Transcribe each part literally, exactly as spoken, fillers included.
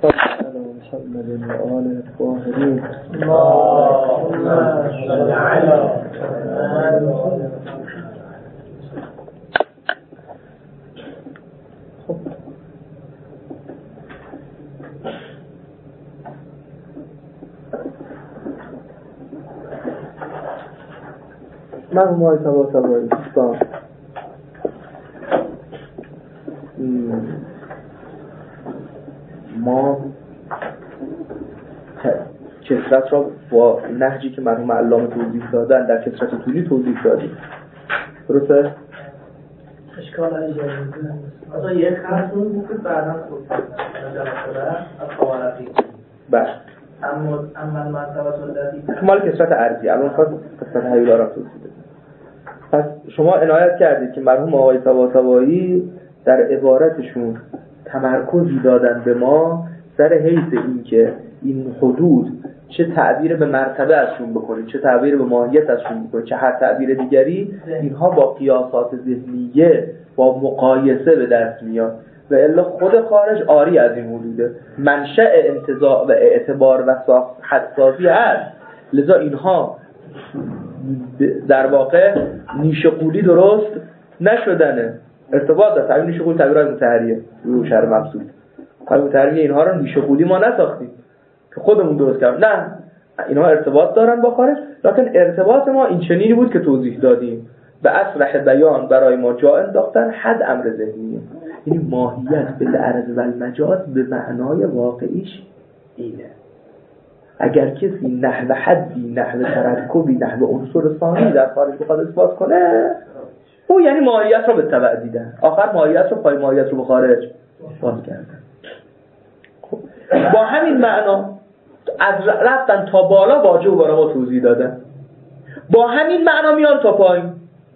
محمد و آل الطاهرین. اللهم صل علی محمد. مرحوم آقای طباطبایی دوستان، ما کثرت را با نهجی که مرحوم علامه توضیح دادن در کثرت طولی توضیح دادیم. درسته؟ اشکال های جدیده اصلا یک خط اون بود که بعدا توضیح دادن از خوارقی. بله اما اما مرتبه التي مال کثرت ارضی، الان خواست کثرت هیولا را توضیح بدیم. پس شما عنایت کردید که مرحوم آقای طباطبایی در عبارتشون تمرکزی دادن به ما سر حیث این که این حدود چه تعبیر به مرتبه ازشون بکنید، چه تعبیر به ماهیت ازشون بکنید، چه هر تعبیر دیگری، اینها با قیاسات ذهنیه، با مقایسه به دست میاد و الا خود خارج عاری از این حدوده. منشأ انتزاع و اعتبار و حدسازی هست، لذا اینها در واقع نیش قولی درست نشدنه. ارتباط داره. تعبیر نیش قولی تعبیر متحریه رو شر مبسوط. تعبیر متحریه اینها رو نیش قولی ما نساختیم که خودمون درست کردیم، نه، اینها ارتباط دارن با خارج، لکن ارتباط ما این چنینی بود که توضیح دادیم. به اصلح بیان برای ما جا انداختن حد امر ذهنیه، یعنی ماهیت به العرض و المجاز به معنای واقعیش اینه. اگر کسی نحو حدی، نحو ترکبی، نحو عنصر ثانی در خارج بخواد اثبات کنه، او یعنی ماهیت رو به تبع دیدن، آخر ماهیت رو پای ماهیت رو به خارج اثبات کردن. با همین معنا از رفتن تا بالا واجه و برای ما توضیح دادن، با همین معنا میان تا پایین.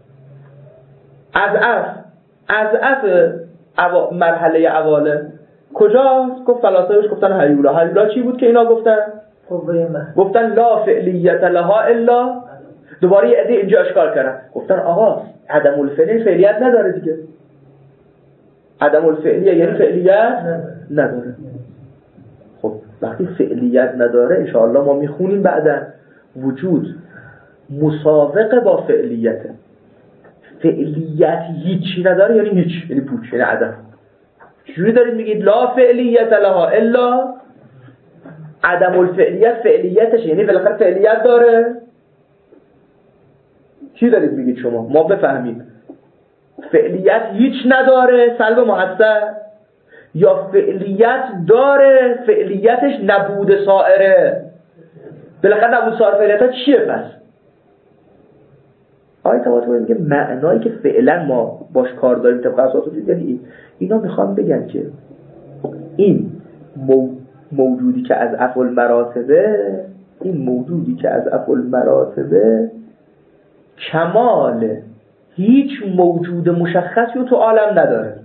از اف از اف اوا مرحله اواله کجاست؟ گفت فلاسفه‌اش گفتن هیولا. هیولا چی بود که اینا گفتن؟ گفتن لا فعلیت لها الا. دوباره یه عده اینجا اشکال کردن، گفتن آقا عدم الفعلیه فعلیت نداره دیگه. عدم الفعلیه یعنی فعلیت نداره. خب وقتی فعلیت نداره ان شاء الله ما میخونیم بعدا وجود مسابقه با فعلیته. فعلیت هیچی نداره یعنی هیچ، یعنی پوچ، یعنی عدم. چجوری دارید میگید لا فعلیت لها الا؟ عدم الفعلیت فعلیتش یعنی بالاخره فعلیت داره. چی دارید میگید شما؟ ما بفهمیم. فعلیت هیچ نداره سلب محسن، یا فعلیت داره فعلیتش نبود سائره. بالاخره نبود سائر فعلیت چیه پس؟ آیه طباطبایی میگه معنایی که فعلا ما باش کار داریم طبق اساس دیگری، اینا میخوام بگن که این موجودی که از افعال مراتبه، این موجودی که از افعال مراتبه کمال هیچ موجود مشخصی رو تو عالم نداره،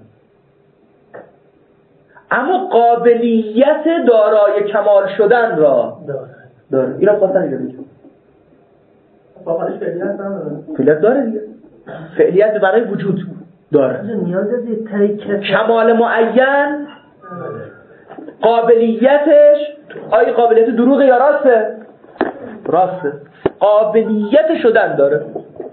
اما قابلیت دارای کمال شدن را داره. اینا خواستن اینو بگن. واقعاش فعلیت نداره. فعلیت داره دیگه. فعلیت برای وجود داره. نیاز داره. کمال معین قابلیتش، آیا قابلیت دروغه یا راسته؟ راسته. قابلیت شدن داره.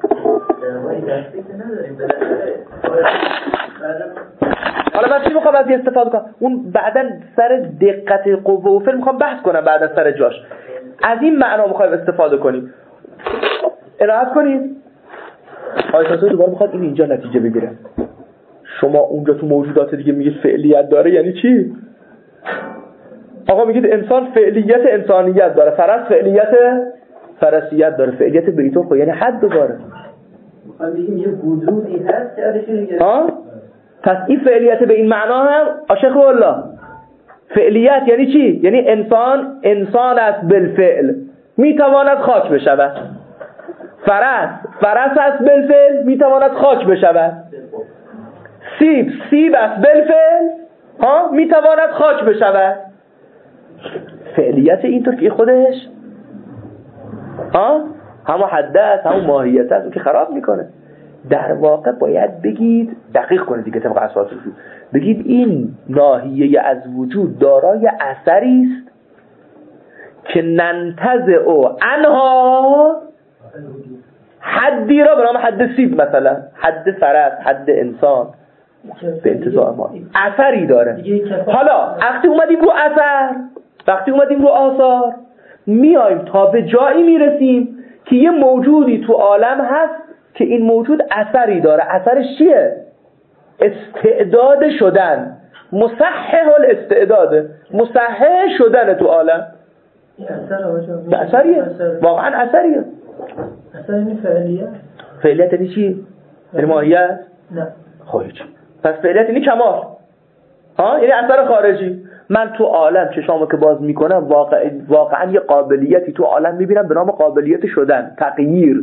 حالا من چی میخوام از این استفاده کنم؟ اون بعداً سر دقت قوه و فعل میخوام بحث کنم بعد سر جاش. از این معنا میخوایم استفاده کنیم. عنایت کنید. آیت‌ها دوباره میخواد این اینجا نتیجه بگیره. شما اونجا تو موجودات دیگه میگید فعلیت داره یعنی چی؟ آقا میگید انسان فعلیت انسانیت داره، فرس فعلیت فرسیت داره، فعلیت بریتون خب یعنی حد داره. میخوام بگیم یه وجودی هست که ازش میگه. ها؟ پس این فعلیت به این معنا هم عاشق الله. فعلیت یعنی چی؟ یعنی انسان انسان است بالفعل، میتواند خاک بشود. فرس فرس است بالفعل، میتواند خاک بشود. سیب سیب است بالفعل، ها میتواند خاک بشود. فعلیت اینطور که خودش ها همون حد است، همون ماهیت است که خراب میکنه. در واقع باید بگید دقیق کنید دیگه طبق اساس اصول بگید این ناحیه از وجود دارای اثری است که ننتزع عنها حدی را به نام حد سید، مثلا حد فرس، حد انسان به انتزاع ما اثری داره. حالا وقتی اومدیم رو اثر، وقتی اومدیم رو آثار، میایم تا به جایی میرسیم که یه موجودی تو عالم هست که این موجود اثری داره. اثرش چیه؟ استعداد شدن، مصحح الاستعداد، مصحح شدن تو عالم. اثر اثریه، واقعا اثریه. اثر این فعلیه. فعلیت یعنی چی؟ یعنی ماهیت؟ نه. خب چی؟ پس فعلیت یعنی کمال. ها؟ یعنی اثر خارجی. من تو عالم چشامو که باز میکنم واقع واقعا یه قابلیتی تو عالم میبینم به نام قابلیت شدن، تغییر،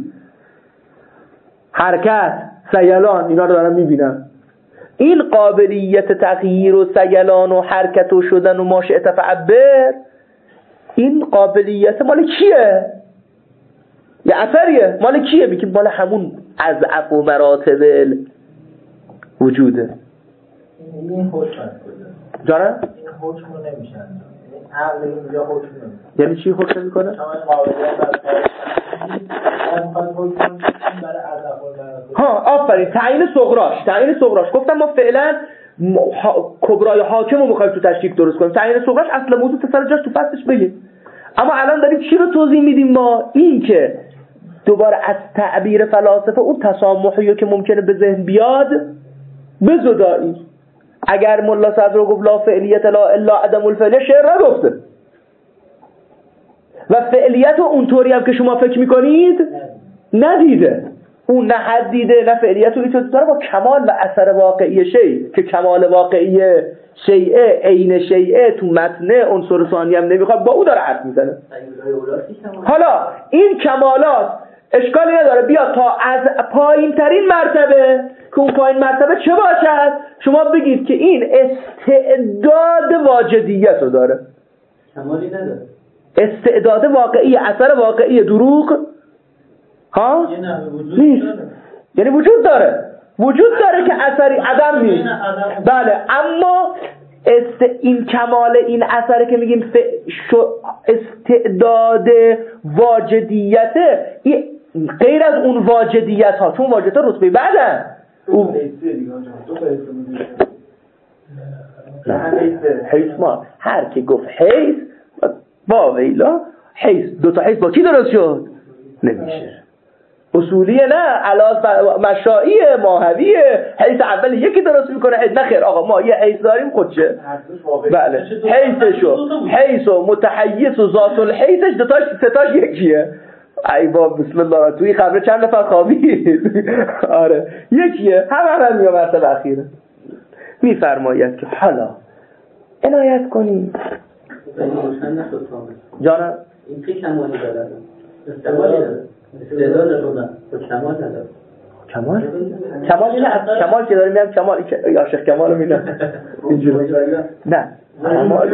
حرکت، سیلان، اینا رو دارم میبینم. این قابلیت تغییر و سیلان و حرکت و شدن و ماشئ فعبر، این قابلیت مال کیه؟ یه اثریه. مال کیه؟ میگه مال همون اضعف و مراتب وجوده. این حکم هست جانه؟ این حکم رو نمیشن، عقل اینجا حکم نمیشن. یعنی چی حکم میکنه؟ همه قابلیت برای اضعف و مراتب. ها آفرین، تعیین صغراش، تعیین صغراش. گفتم ما فعلا کبرای حاکم رو میخوایم تو تشکیک درست کنیم. تعیین صغراش اصل موضوع تا سر جاش تو فصلش بگیم. اما الان داریم چی رو توضیح میدیم ما؟ این که دوباره از تعبیر فلاسفه اون تسامحی که ممکنه به ذهن بیاد بزدایی. اگر ملا صدر گفت لا فعلیت لا الا عدم الفعلیه، شعر نگفته. و فعلیت اونطوری هم که شما فکر میکنید ندیده. اون نه حد دیده نه فعلیت رو ایجاد داره با کمال و اثر واقعی شیء، که کمال واقعی شیء عین شیء تو متن عنصر ثانی هم نمیخواد، با او داره حرف میزنه. حالا این کمالات اشکالی نداره بیا تا از پایین ترین مرتبه، که اون پایین مرتبه چه باشد؟ شما بگید که این استعداد واجدیت رو داره. کمالی نداره، استعداد واقعی، اثر واقعی، دروغ ها نیست. یعنی وجود داره، وجود داره که اثری عدم نیست. بله، اما است این کمال این اثر که میگیم استعداد واجدیته، غیر از اون واجدیت ها، چون واجدیت ها رتبه بعدن. او حیث ما هر که گفت حیث با ویلا، حیث دو تا حیث با کی درست شد؟ نمیشه. اصولیه نه، علاز مشائیه، ماهویه. حیث اول یکی درست میکنه، حیث نخیر آقا ما یه حیث داریم خودشه. بله، حیثشو حیث و متحیث و ذات الحیثش دوتاش ستاش یکیه. ای با بسم الله، توی خبر چند نفر خوابید؟ آره یکیه، همه هم میام مرتبه اخیره. میفرماید که حالا عنایت کنید جانم این که کمالی داره، استعمالی داره، استعداد نداره، کمال نداره. کمال؟ کمال نه، کمال که داریم میگم کمال یا شیخ کمال رو میگم اینجوری. نه کمال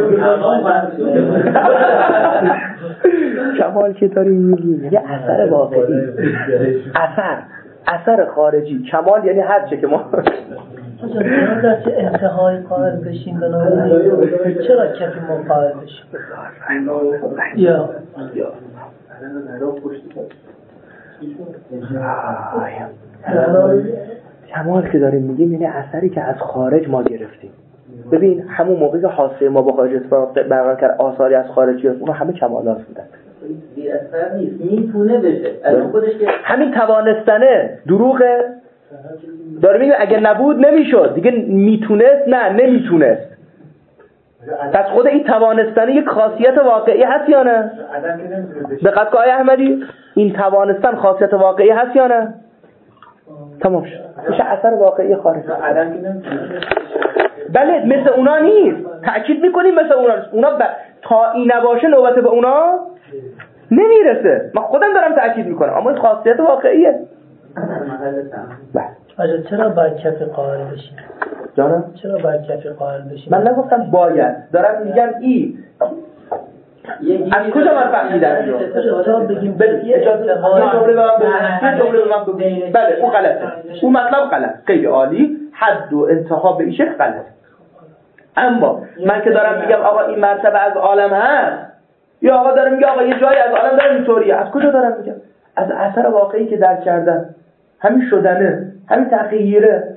کمال که داریم میگیم یه اثر واقعی، اثر اثر خارجی. کمال یعنی هر چه که ما چرا در چه انتهای قائل بشیم به نام چرا کفی ما قائل بشیم؟ یا کمال که داریم میگیم یعنی اثری که از خارج ما گرفتیم. ببین همون موقعی که حاصل ما با خارج برقرار کرد آثاری از خارج گرفت، اونها همه کمالات بودن. بی اثر نیست، میتونه بشه. الان خودش که همین توانستنه دروغه. داره میگه اگه نبود نمیشد دیگه. میتونست نه نمیتونست. پس خود این توانستنه یک خاصیت واقعی هست یا نه؟ دقت کن آقای احمدی، این توانستن خاصیت واقعی هست یا نه؟ تمام شد، میشه اثر واقعی خارج. بله مثل اونا نیست، تأکید میکنیم مثل اونا نیست. اونا ب... تا این نباشه نوبت به اونا نمیرسه. من خودم دارم تأکید میکنم، اما این خاصیت واقعیه. بله. آجا چرا باید کف قائل بشیم؟ جانم؟ چرا باید کف قائل بشیم؟ من نگفتم باید، دارم میگم ای از کجا من فهمیدم اینو؟ بگیم بله اجازه یه جمله به من بگم یه جمله به من بگم بله اون غلطه اون مطلب غلط خیلی عالی حد و انتها به این شکل غلط. اما من که دارم میگم آقا این مرتبه از عالم هست یا آقا دارم میگم آقا یه جایی از عالم داره اینطوریه، از کجا دارم میگم؟ از اثر واقعی که درک کردن، همین شدنه، همین تغییره.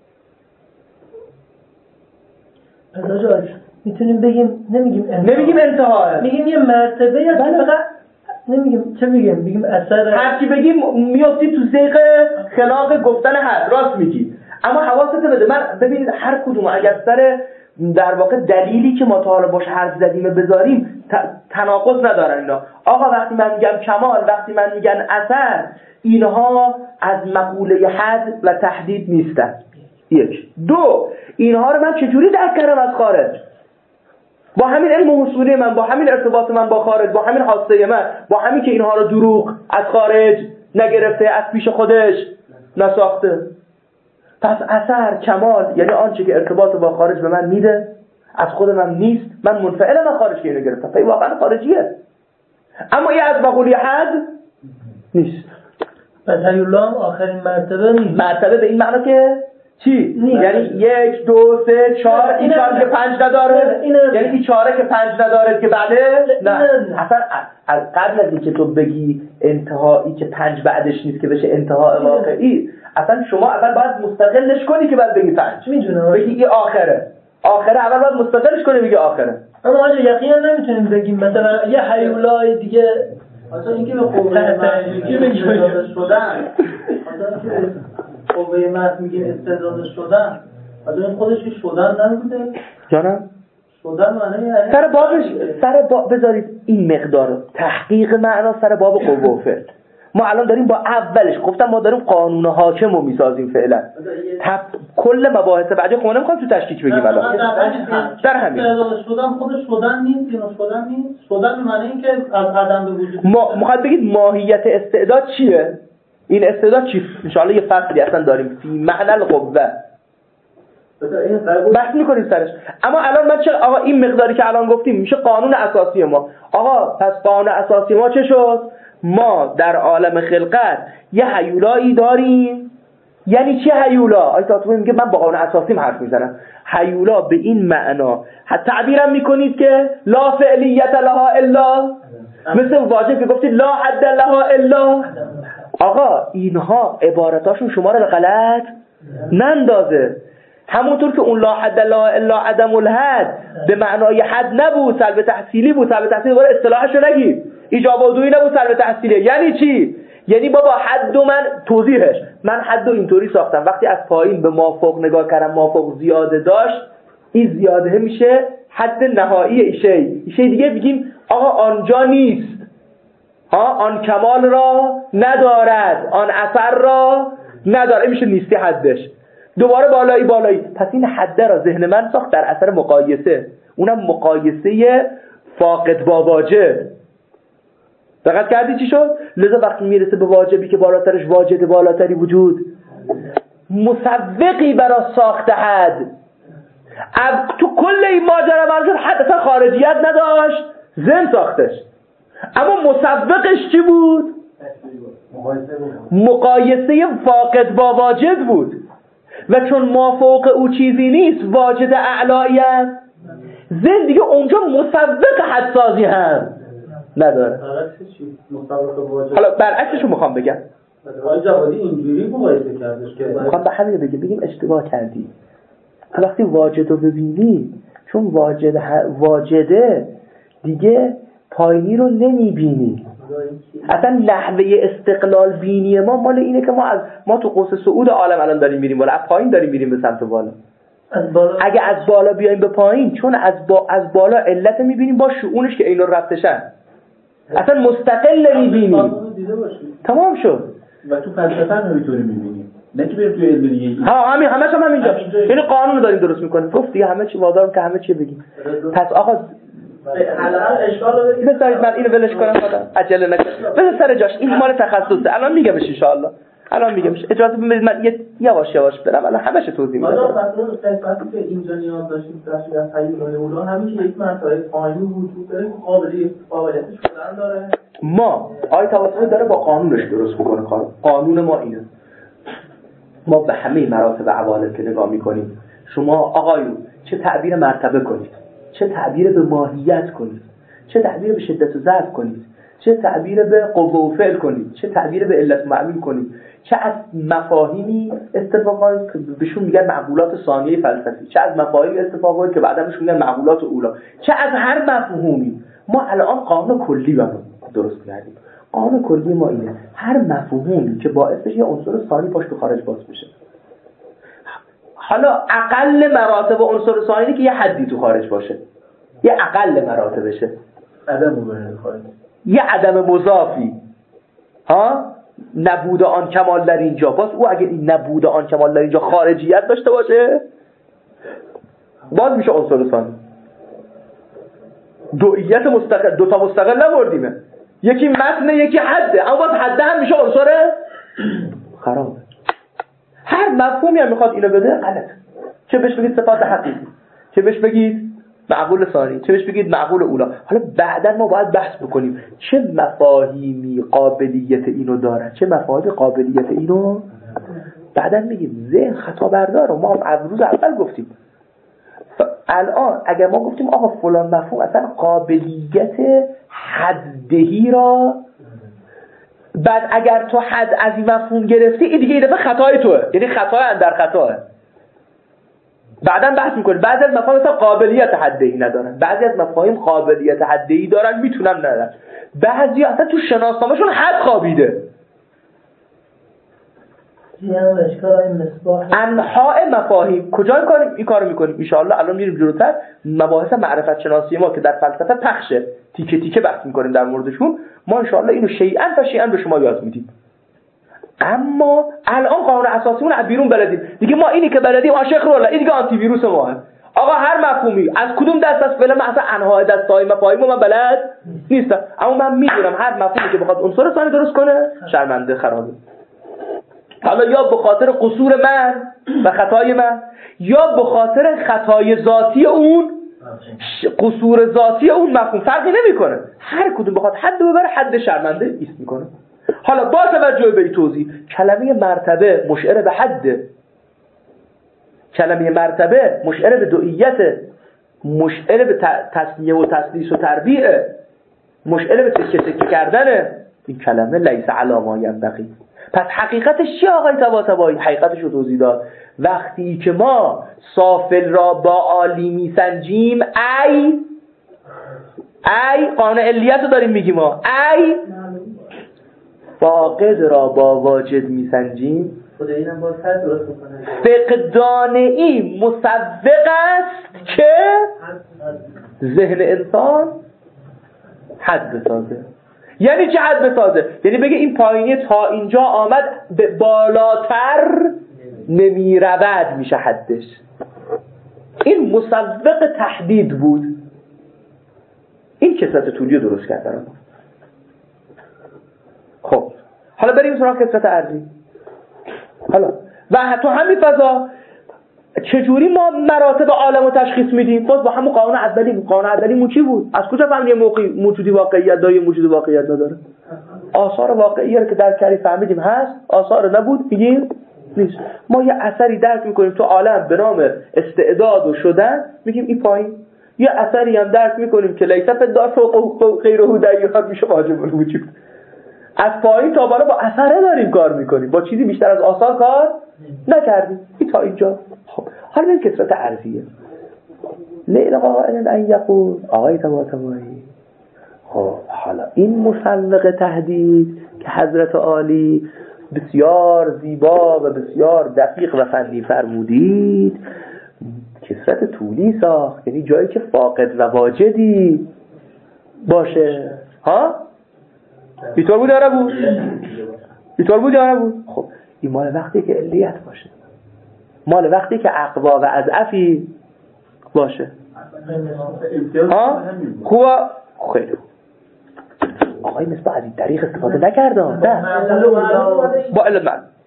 پس میتونیم بگیم نمیگیم انتها نمیگیم انتها، میگیم یه مرتبه یا فقط نمیگیم چه بگیم بگیم اثر هر چی بگیم میافتی تو زیغ خلاق گفتن حد. راست میگی اما حواست بده. من ببینید هر کدوم اگر سر در واقع دلیلی که ما تا حالا باش حرف زدیم بذاریم تناقض ندارن اینا. آقا وقتی من میگم کمال، وقتی من میگن اثر، اینها از مقوله حد و تحدید نیستن. یک. دو، اینها رو من چجوری درک کردم از خارج؟ با همین علم اصولی من، با همین ارتباط من با خارج، با همین حاسه من، با همین که اینها رو دروغ از خارج نگرفته، از پیش خودش نساخته. پس اثر، کمال یعنی آنچه که ارتباط با خارج به من میده، از خود من نیست، من منفعلم از خارج که اینو گرفتم، پس واقعا خارجیه. اما این از مقوله حد نیست. پس هیولام آخرین مرتبه نیست. مرتبه به این معنی که چی؟ نیست. یعنی یک، دو، سه، چهار، این چهار که پنج نداره، یعنی این چهاره که پنج نداره که بعده نه. اصلا از قبل از اینکه تو بگی انتهایی که پنج بعدش نیست که بشه انتها واقعی، اصلا شما اول باید مستقلش کنی که بعد بگی پنج. میدونم بگی این آخره. آخره اول باید مستقلش کنی بگی آخره. اما آجا یقینا نمیتونیم بگیم مثلا یه هیولای دیگه اصلا اینکه به قوه مرد شدن اصلا قوه مرد میگیم استعداد شدن، اصلا این خودش شدن نمیده جانم؟ شدن معنی یعنی سر بابش سر باب بذارید این مقدار تحقیق معنا سر باب قوه و فعل. ما الان داریم با اولش گفتم ما داریم قانون حاکم رو میسازیم فعلا. تب... کل مباحث بعدی خب نمیخوام تو تشکیک بگیم الان. در همین شدن خود شدن نیست، یا شدن نیست. شدن معنی این که از عدم به وجود ما میخواد بگید ماهیت استعداد چیه؟ این استعداد چی؟ ان شاء الله یه فصلی اصلا داریم فی معنی القوه بحث میکنیم سرش. اما الان من چه آقا این مقداری که الان گفتیم میشه قانون اساسی ما. آقا پس قانون اساسی ما چه شد؟ ما در عالم خلقت یه هیولایی داریم. یعنی چه هیولا؟ آیت تو میگه من با قانون اساسیم حرف میزنم. هیولا به این معنا حتی تعبیرم میکنید که لا فعلیت لها الا، مثل واجب که گفتید لا حد لها الا. آقا اینها عبارتاشون شما رو به غلط نندازه. همونطور که اون لا حد لها الا عدم الحد به معنای حد نبود، سلب تحصیلی بود. سلب تحصیلی ولی اصطلاحش رو نگید. ایجاب و دویی نبود، سلب تحصیلی. یعنی چی؟ یعنی بابا حد و من توضیحش من حد و اینطوری ساختم وقتی از پایین به مافوق نگاه کردم مافوق زیاده داشت، این زیاده میشه حد نهایی ایشه. ایشه دیگه بگیم آقا آنجا نیست، ها آن کمال را ندارد، آن اثر را نداره، میشه نیستی حدش. دوباره بالایی بالایی. پس این حد را ذهن من ساخت در اثر مقایسه، اونم مقایسه فاقد با واجب. دقت کردی چی شد؟ لذا وقتی میرسه به واجبی که بالاترش واجد بالاتری وجود مسوقی برای ساخت حد. تو کل این ماجرا برشون حد اصلا خارجیت نداشت، ذهن ساختش. اما مسوقش چی بود؟ مقایسه فاقد با واجد بود. و چون ما فوق او چیزی نیست، واجد اعلایی است، ذهن دیگه اونجا مسوق حدسازی هم نداره. حالا برعکسش رو میخوام بگم. آقای جوادی اینجوری مقایسه کردش که میخوام به همین بگم بگیم اشتباه کردی. تو وقتی واجد رو ببینی، چون واجد واجده دیگه پایینی رو نمیبینی. اصلا نحوه استقلال بینی ما مال اینه که ما از ما تو قوس صعود عالم الان داریم میریم بالا، از پایین داریم میریم به سمت بالا. از بالا اگه از بالا بیایم به پایین، چون از با از بالا علت میبینیم با شؤونش که اینو رفتشن، اصلا مستقل نمیبینیم. تمام شد. و تو فلسفه هم اینطوری میبینیم، نه که بریم تو علم دیگه. ها همین همش هم همینجا. یعنی قانون رو داریم درست میکنیم. گفت دیگه همه چی وادارم که همه چی بگیم. پس آقا الان اشکال رو بگید. بذارید من اینو ولش کنم، خدا عجله نکنید. بذار سر جاش، این مال تخصصه. الان میگمش ان شاء الله. الان میگم اجازه بدید من یه یواش یواش برم الان همش توضیح میدم. حالا مثلا قسمتی که اینجا نیاز داشتیم در از تایید اولا همین که یک مرتبه پایینی وجود داره که قابلیت قابلیتش شدن داره. ما آیه توسط داره با قانونش درست میکنه. قانون ما اینه. ما به همه مراتب عوالم که نگاه میکنیم، شما آقایون چه تعبیر مرتبه کنید، چه تعبیر به ماهیت کنید، چه تعبیر به شدت و ضعف کنید، چه تعبیر به قوه و فعل کنید، چه تعبیر به علت و معلول کنید، چه از مفاهیمی استفاده کنید که بهشون میگن معقولات ثانیه فلسفی، چه از مفاهیمی استفاده کنید که بعدا بهشون میگن معقولات اولا، چه از هر مفهومی. ما الان قانون کلی برام درست کردیم. قانون کلی ما اینه هر مفهومی که باعث بشه یه عنصر ثانی پاش به خارج باز بشه. حالا اقل مراتب عنصر ثانی که یه حدی تو خارج باشه، یه اقل مراتبشه، عدم مبرر خارج، یه عدم مضافی، ها نبود آن کمال در اینجا. باز او اگه این نبود آن کمال در اینجا خارجیت داشته باشه باز میشه عنصر ثانی. دوئیت مستقل، دو تا مستقل نبردیمه، یکی متن یکی حده، اما باز حده هم میشه عنصر خراب. هر مفهومی هم میخواد اینو بده غلط. چه بهش بگید صفات حقیقی، چه بهش بگید معقول ثانی، چه بهش بگید معقول اولا. حالا بعداً ما باید بحث بکنیم چه مفاهیمی قابلیت اینو دارن، چه مفاهیمی قابلیت اینو بعداً میگیم. ذهن خطا بردار. ما هم روز اول گفتیم الان اگر ما گفتیم آقا فلان مفهوم اصلا قابلیت حددهی را، بعد اگر تو حد از این مفهوم گرفتی این دیگه این دفعه خطای توه، یعنی خطای اندر خطاه. بعداً بحث میکنیم بعضی از مفاهیم مثلا قابلیت حددهی ندارن، بعضی از مفاهیم قابلیت حددهی دارن میتونن ندارن، بعضی اصلا تو شناسنامه‌شون حد خوابیده. انواع مفاهیم کجا این کارو میکنیم؟ ان شاءالله الان میریم جلوتر مباحث معرفت شناسی ما که در فلسفه پخشه تیکه تیکه بحث میکنیم در موردشون. ما ان شاءالله اینو شیئا فشیئا به شما یاد میدیم. اما الان قانون اساسیمون از بیرون بلدیم دیگه. ما اینی که بلدیم عاشق رولا، این دیگه آنتی ویروس ما. آقا هر مفهومی از کدوم دست است فعلا مثلا انواع دستای مفاهیم من بلد نیستم، اما من میدونم هر مفهومی که بخواد عنصر ثانی درست کنه شرمنده خرابه. حالا یا به خاطر قصور من و خطای من، یا به خاطر خطای ذاتی اون، قصور ذاتی اون مفهوم، فرقی نمیکنه. هر کدوم بخواد حد ببره حد شرمنده ایست میکنه. حالا با توجه به این توضیح، کلمه مرتبه مشعر به حده، کلمه مرتبه مشعر به دوئیت، مشعر به تسمیه و تسلیس و تربیع، مشعر به تکه تکه کردنه. این کلمه لیس علی ما ینبغی. پس حقیقتش چی آقای طباطبایی؟ حقیقتش رو توضیح داد. وقتی که ما سافل را با عالی میسنجیم، ای ای قانون علیت رو داریم میگیم ما، ای فاقد را با واجد میسنجیم، خدا اینم باز هر درست بکنه. فقدان این مسوق است که ذهن انسان حد بسازه. یعنی چه حد بسازه؟ یعنی بگه این پایینی تا اینجا آمد به بالاتر نمی رود میشه حدش. این مسوق تحدید بود. این کسرت طولی رو درست کردن. خب حالا بریم سراغ کسرت عرضی. حالا و تو همین فضا چجوری ما مراتب عالم رو تشخیص میدیم؟ باز با همون قانون اولی. قانون اولیمون چی بود؟ از کجا فهمیدیم یه موقعی موجودی واقعیت داره، یه موجود واقعیت نداره؟ آثار واقعی رو که درک کردیم فهمیدیم هست، آثار نبود میگیم نیست. ما یه اثری درک میکنیم تو عالم به نام استعداد و شدن، میگیم این پایین. یه اثری هم درک میکنیم که لیس فدار فوق غیره دایات میشه واجب الوجود. از پایین تا بالا با اثره داریم کار میکنیم، با چیزی بیشتر از آثار کار نکردیم. این تا اینجا. خب حالا این کسرت عرضیه. لیل قائل ان یقول آقای طباطبایی. خب حالا این مسوق تهدید که حضرت عالی بسیار زیبا و بسیار دقیق و فنی فرمودید، کسرت طولی ساخت، یعنی جایی که فاقد و واجدی باشه. ها؟ اینطور بود یا نبود؟ اینطور بود یا نبود؟ خب این مال وقتی که علیت باشه، مال وقتی که اقوا و اضعفی باشه. ها؟ خوبه؟ خیلی خوب. آقای مصباح از این طریق استفاده نکردم. نه با علم من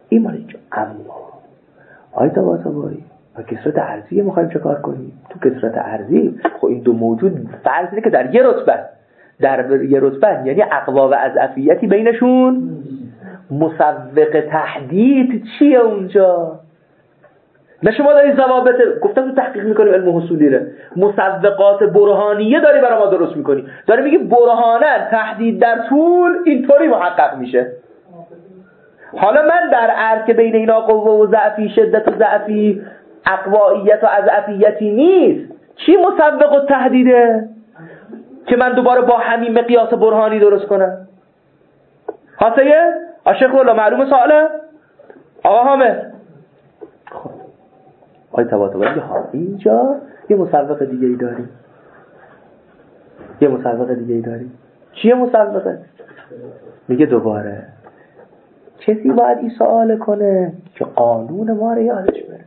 این مال اینجا. اما آی طباطبایی با کثرت ارضی میخوایم چه کار کنیم؟ تو کثرت ارضی خب این دو موجود فرض اینه که در یه رتبه در یه رتبه یعنی اقوا و اضعفیتی بینشون مسوق تحدید چیه اونجا؟ نه شما داری ضوابط گفتم تو تحقیق میکنیم علم حصولی ره مسوقات برهانیه داری برای ما درست میکنی داری میگی برهانن تحدید در طول اینطوری محقق میشه. حالا من در عرض که بین اینا قوه و ضعفی شدت و ضعفی اقواییت و اضعفیتی نیست چی مسوق و تحدیده که من دوباره با همین مقیاس برهانی درست کنم؟ حاسه؟ عاشق والله معلومه سواله؟ آقا حامد خب آی طباطبایی ها اینجا یه مسوق دیگه ای داریم یه مسوق دیگه ای داریم چیه مسوقه؟ میگه دوباره کسی باید این سوال کنه که قانون ما رو یادش بره.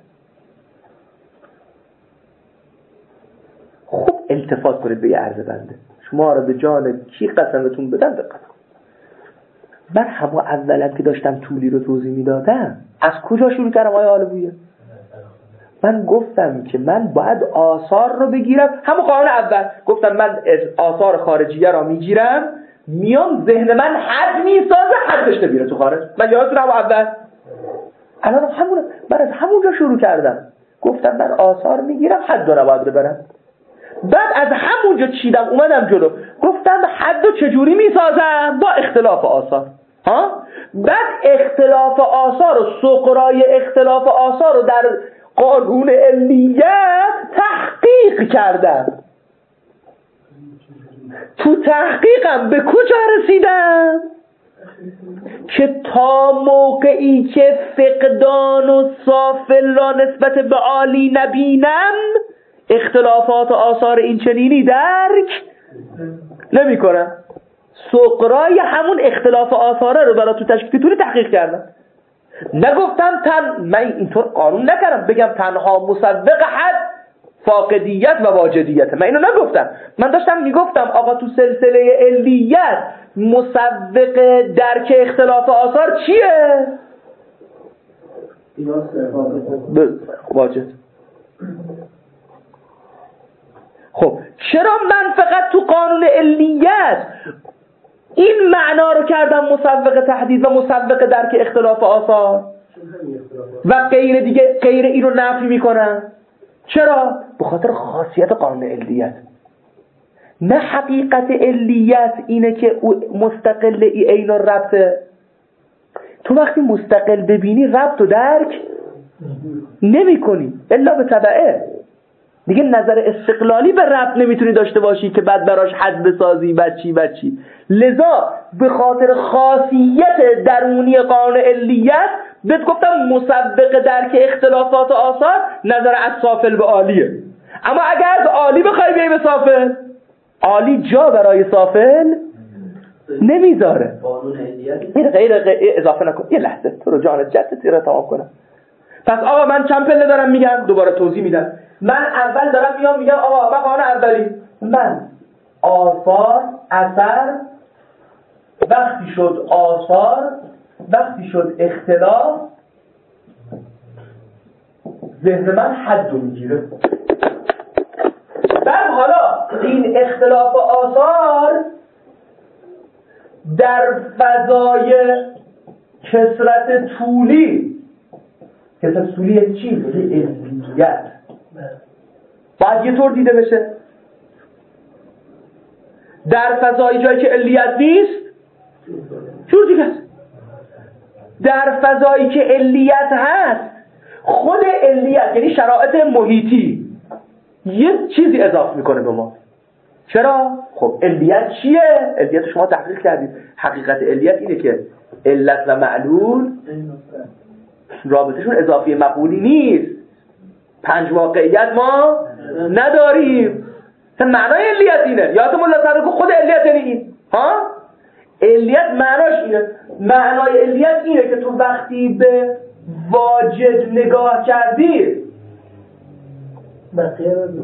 خب التفات کنید به یه عرض بنده شما رو به جان کی قسمتون بدن دقت کن. من همون اولا که داشتم طولی رو توضیح میدادم از کجا شروع کردم آیا حالا بویه؟ من گفتم که من باید آثار رو بگیرم همون قانون اول گفتم من آثار خارجیه رو میگیرم میام ذهن من حد میسازه حدش نمیره تو خارج. من یادتون همون اول الان همون من از همونجا شروع کردم گفتم من آثار میگیرم حد رو نباید ببرم بعد از همونجا چیدم اومدم جلو گفتم حد رو چجوری میسازم با اختلاف آثار ها بعد اختلاف آثار و سقرای اختلاف آثار رو در قانون علیت تحقیق کردم. تو تحقیقم به کجا رسیدم؟ که تا موقعی که فقدان و سافل را نسبت به عالی نبینم اختلافات و آثار این چنینی درک نمی کنم. سقرای همون اختلاف آثاره رو برای تو تشکیل تحقیق کردم. نگفتم تن من اینطور قانون نکردم بگم تنها مسوق حد فاقدیت و واجدیت من اینو نگفتم. من داشتم میگفتم آقا تو سلسله علیت مسوق درک اختلاف آثار چیه؟ واجد. خب چرا من فقط تو قانون علیت این معنا رو کردم مسوق تحدید و مسوق درک اختلاف آثار و غیر دیگه غیر این رو نفی میکنم؟ چرا؟ به خاطر خاصیت قانون علیت. نه حقیقت علیت اینه که مستقل ای عین و ربطه. تو وقتی مستقل ببینی ربط و درک نمی کنی الا به تبعه. دیگه نظر استقلالی به ربط نمیتونی داشته باشی که بعد براش حد بسازی بچی بچی. لذا به خاطر خاصیت درونی قانون علیت بهت گفتم مسبق درک اختلافات و آثار نظر از سافل به عالیه. اما اگر از عالی بخوای بیای به سافل عالی جا برای سافل نمیذاره. این غیر غیر اضافه نکن. یه لحظه تو رو جان جدت رو تمام کنم. پس آقا من چند پله دارم میگم دوباره توضیح میدم. من اول دارم میام میگم آقا من قانون اولی من آثار اثر وقتی شد آثار وقتی شد اختلاف ذهن من حد رو میگیره. بعد حالا این اختلاف آثار در فضای کثرت طولی کثرت طولی چی؟ علیت باید یه طور دیده بشه. در فضای جایی که علیت نیست جور دیگه است. در فضایی که علیت هست خود علیت یعنی شرایط محیطی یه چیزی اضافه میکنه به ما. چرا؟ خب علیت چیه؟ علیت شما تحقیق کردید. حقیقت علیت اینه که علت و معلول رابطهشون اضافی مقولی نیست. پنج واقعیت ما نداریم. مثلا معنای علیت اینه. یادتون ملاحظه خود علیت یعنی این ها؟ علیت معناش اینه. معنای علیت اینه که تو وقتی به واجد نگاه کردی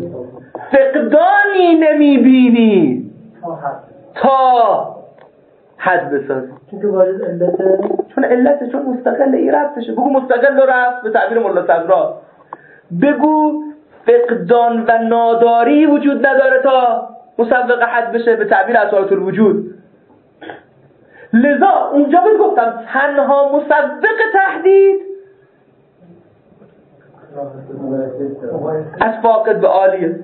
فقدانی نمیبینی تا حد بسازی. چون که وارد علت چون علت چون مستقل ای ربطشه. بگو مستقل و ربط به تعبیر مولا صدرا. بگو فقدان و ناداری وجود نداره تا مسوق حد بشه به تعبیر اصالت الوجود. لذا اونجا بود گفتم تنها مسوق تحدید از فاقد به عالیه.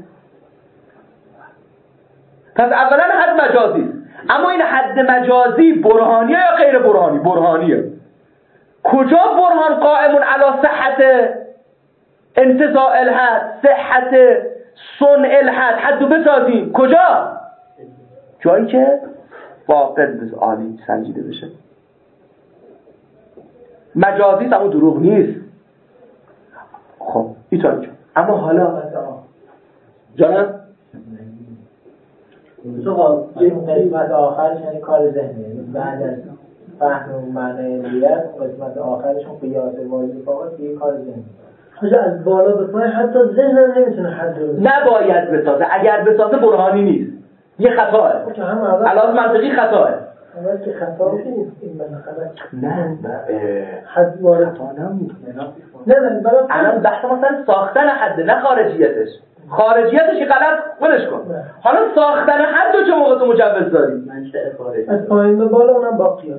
پس اولا حد مجازی، اما این حد مجازی برهانیه یا غیر برهانی؟ برهانیه. کجا برهان قائمون علی صحت انتزاع الحد، صحت صنع الحد؟ حدو بسازیم کجا؟ جایی که فاقد به عالی سنجیده بشه. مجازی اما دروغ نیست. خب اینطور اینجا. اما حالا جانم تو یک قسمت آخرش یعنی کار ذهنی، بعد از فهم و معنی علیت قسمت آخرشون قیاس واجب فقط یه کار ذهنی. حاجا از بالا به پای حتی ذهن هم نمیتونه حد رو نباید بسازه. اگر بسازه برهانی نیست، یه خطاه. علاوه منطقی خطاه. اول که خطا نیست این بالاخره نه حد وارد خطا نمید. نه نه برای الان بحث مثلا ساختن حد نه خارجیتش. خارجیتش که غلط ولش کن. حالا ساختن حد رو چه موقع تو مجوز داری؟ منشأ خارجی از پایین به بالا اونم با قیاس.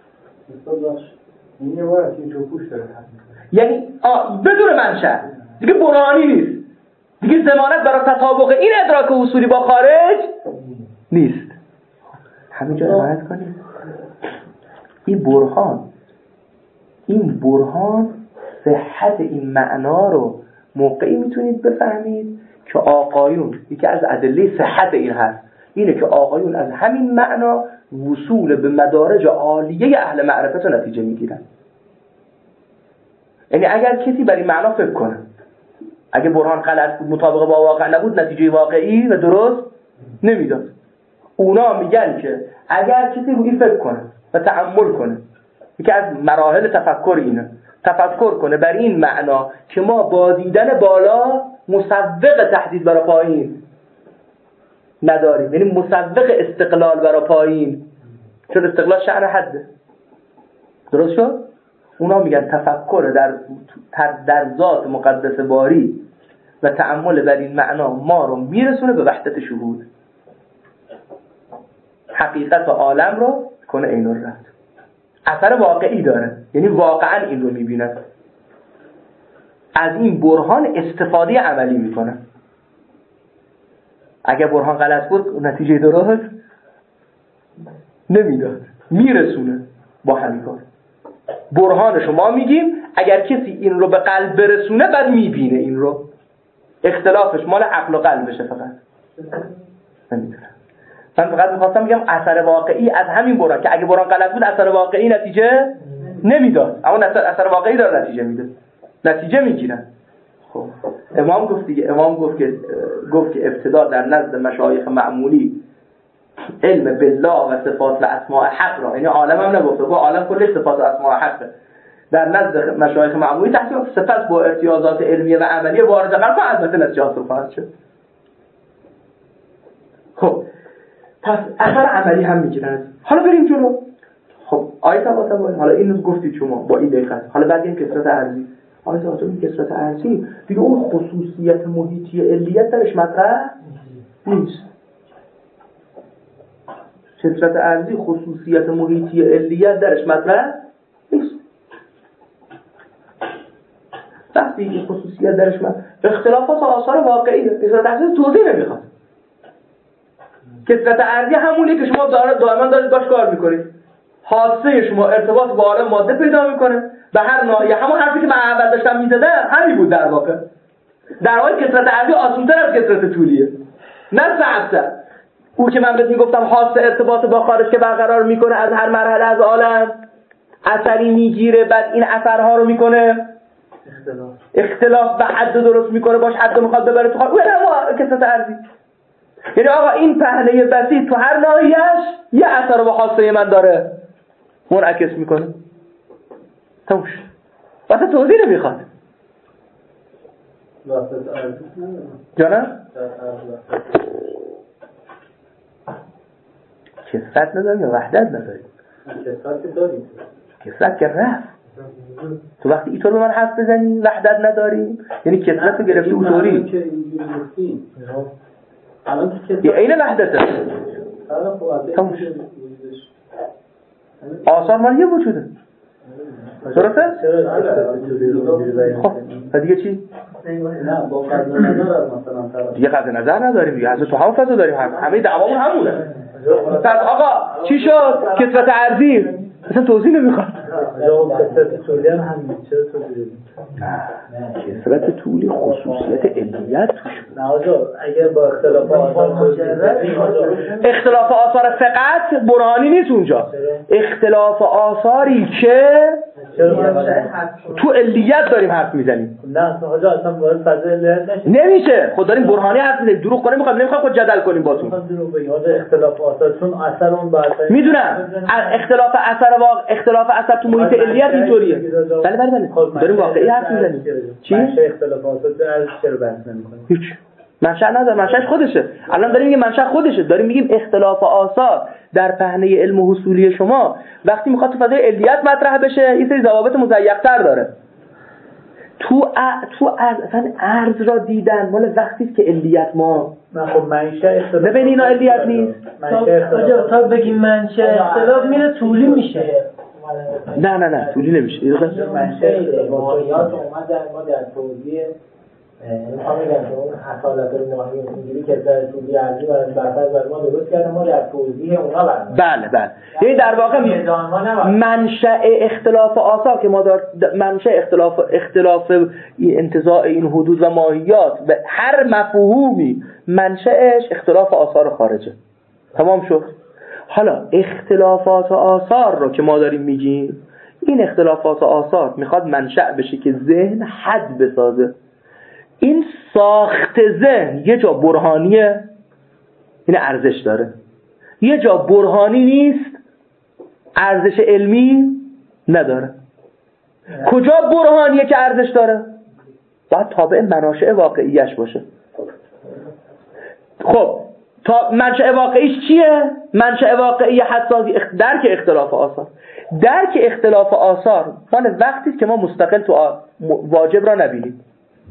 این یه بار این چوپوش داره. یعنی آه بدون منشأ دیگه برهانی نیست. دیگه ضمانت برای تطابق این ادراک اصولی با خارج نیست. همینجا روایت کنید این برهان این برهان صحت این معنا رو موقعی میتونید بفهمید که آقایون، یکی از ادله صحت این هست اینه که آقایون از همین معنا وصول به مدارج عالیه اهل معرفت رو نتیجه میگیرن. یعنی اگر کسی بر این معنا فکر کنه، اگه برهان غلط بود مطابق با واقع نبود نتیجه واقعی و درست نمیداد. اونا میگن که اگر کسی روی فکر کنه و تأمل کنه، یکی از مراحل تفکر اینه، تفکر کنه بر این معنا که ما با دیدن بالا مسوق تحدید برای پایین نداریم، یعنی مسوق استقلال برای پایین، چون استقلال شأن حده. درست شد؟ اونا میگن تفکر در در ذات مقدس باری و تأمل بر این معنا ما رو میرسونه به وحدت شهود، حقیقت و عالم رو کنه عین الرد، اثر واقعی داره، یعنی واقعا این رو میبینه. از این برهان استفاده عملی میکنه. اگه برهان غلط بود نتیجه درست نمیداد، میرسونه با همین کار. برهان شما میگیم اگر کسی این رو به قلب برسونه بعد میبینه این رو. اختلافش مال عقل و قلبشه فقط. نمیدونم. من فقط میخواستم بگم اثر واقعی از همین برهان که اگه برهان غلط بود اثر واقعی نتیجه نمیداد، اما اثر واقعی داره نتیجه میده، نتیجه میگیرن. خب امام گفت دیگه، امام گفت که گفت که ابتدا در نزد مشایخ معمولی علم بالله و صفات و اسماء حق را، یعنی عالم هم نگفته، با عالم کلش صفات و اسماء حقه، در نزد مشایخ معمولی تحصیل صفت با ارتیاضات علمیه و عملیه وارد قلب و البته نتیجه حاصل خواهد شد. خب پس اثر عملی هم میگیرن. حالا بریم جلو. خب آیت ثبات باید، حالا اینو گفتید شما با این دقت. حالا بعد این کسرت ارضی، آیت ثبات این کسرت ارضی دیگه اون خصوصیت محیطی علیت درش مطرح نیست. کسرت ارضی خصوصیت محیطی علیت درش مطرح نیست. وقتی این خصوصیت درش مطرح، اختلافات آثار واقعیه. کسرت ارضی توضیح نمیخواد. کسرت ارضی همونیه که شما دائما دارید باش کار میکنید. حاسه شما ارتباط با عالم ماده پیدا میکنه به هر ناحیه. همون حرفی که من اول داشتم میزدم همین بود در واقع. در واقع کسرت ارضی آسان‌تر از کسرت طولیه، نه صعب‌تر. او که من بهت میگفتم حاسه ارتباط با خارج که برقرار میکنه از هر مرحله از عالم اثری میگیره، بعد این اثرها رو میکنه اختلاف اختلاف به حد درست میکنه، باش حد میخواد ببره تو خارج. اون هم کسرت ارضی. یعنی آقا این پهنه بسیط تو هر ناحیه‌اش یه اثر و خاصه من داره منعکس میکنه. تموش. واسه توضیح نمیخواد. جانم؟ کثرت نداریم یا وحدت نداریم؟ کثرت داریم. کثرت که رفت. تو وقتی اینطور به من حرف بزنی وحدت نداریم یعنی کثرت رو گرفتی اونطوری که اینجوری گفتیم الان که یه عین وحدته. آثار مال یه وجوده درسته؟ خب و دیگه چی؟ نه با فضل نظر مثلا دیگه فضل نظر نداریم دیگه اصلا تو هم فضل داریم هم. همه دعوامون همونه. پس آقا چی شد؟ کثرت عرضی اصلا توضیح نمیخواد. کثرت طولی هم همین چرا توضیح؟ نه کثرت طولی خصوصیت علیت توش بود. نه آجا اگر با اختلاف آثار اختلاف آثار فقط برهانی نیست اونجا. اختلاف آثاری که تو علیت داریم حرف میزنیم. نه آجا اصلا باید فضل علیت نشه. نمیشه. خود داریم برهانی حرف میزنیم. دروغ کنه میخوام نمیخوام خود جدل کنیم باتون. دروغ بگیم آجا اختلاف آثار چون اثر اون بحث میدونم اختلاف اثر واقع اختلاف اثر تو محیط علیت اینطوریه. بله بله بله داریم واقعی حرف میزنیم. چی؟ منشأ اختلاف آثار چرا بحث نمی‌کنیم؟ هیچ منشأ نداره. منشأش خودشه. الان داریم میگیم منشأ خودشه. داریم میگیم اختلاف آثار در پهنه علم حصولی شما وقتی میخواد تو فضای علیت مطرح بشه این سری ضوابط مضیق‌تر داره. تو ا... تو اصلا عرض را دیدن مال وقتی است که علیت ما نه خب منشأ اختلاف ببین اینا علیت نیست. آجا تا بگیم منشأ اختلاف میره طولی میشه. نه نه نه طولی نمیشه. منشأ واقعیات اومدن ما در توضیح میخوام بگم که اون اصالت ماهی اینجوری که در طولی عرضی برای برفض بر ما درست کردن ما در توضیح اونا برمید. بله بله یعنی در واقع منشأ اختلاف آثار که ما دار منشأ اختلاف اختلاف انتزاع این حدود و ماهیات و هر مفهومی منشأش اختلاف آثار خارجه. تمام شد. حالا اختلافات آثار رو که ما داریم میگیم این اختلافات آثار میخواد منشأ بشه که ذهن حد بسازه. این ساخت ذهن یه جا برهانیه این ارزش داره یه جا برهانی نیست ارزش علمی نداره. کجا برهانیه که ارزش داره؟ باید تابع مناشأ واقعیش باشه. خب تا منشأ واقعیش چیه؟ منشأ واقعی حساسی درک اختلاف آثار. درک اختلاف آثار مال وقتی که ما مستقل تو واجب را نبینیم.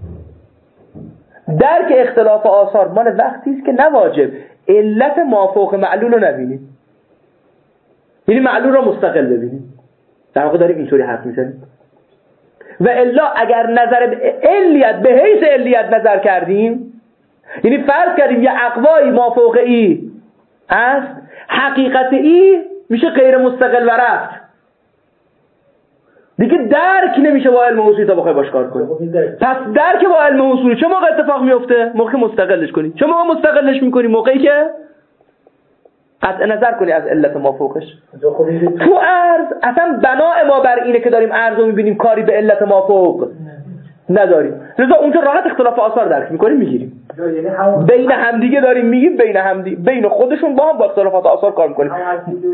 درک اختلاف آثار مال وقتی است که نواجب علت مافوق معلول رو نبینیم یعنی معلول رو مستقل ببینیم. در واقع داریم اینطوری حرف میزنیم. و الا اگر نظر به علیت به حیث علیت نظر کردیم یعنی فرض کردیم یه اقوایی مافوقی هست حقیقت ای میشه غیر مستقل و رفت دیگه درک نمیشه با علم اصولی تا بخوای باش کار کنی. پس درک با علم اصولی چه موقع اتفاق میفته؟ موقع مستقلش کنی. چه موقع مستقلش میکنی؟ موقعی که قطع نظر کنی از علت مافوقش. تو عرض اصلا بنای ما بر اینه که داریم عرض رو میبینیم کاری به علت مافوق نداریم. لذا اونجا راحت اختلاف آثار درک میکنیم میگیریم. بین همدیگه داریم میگیم بین همدیگه بین خودشون با هم با اختلافات آثار کار میکنیم. هم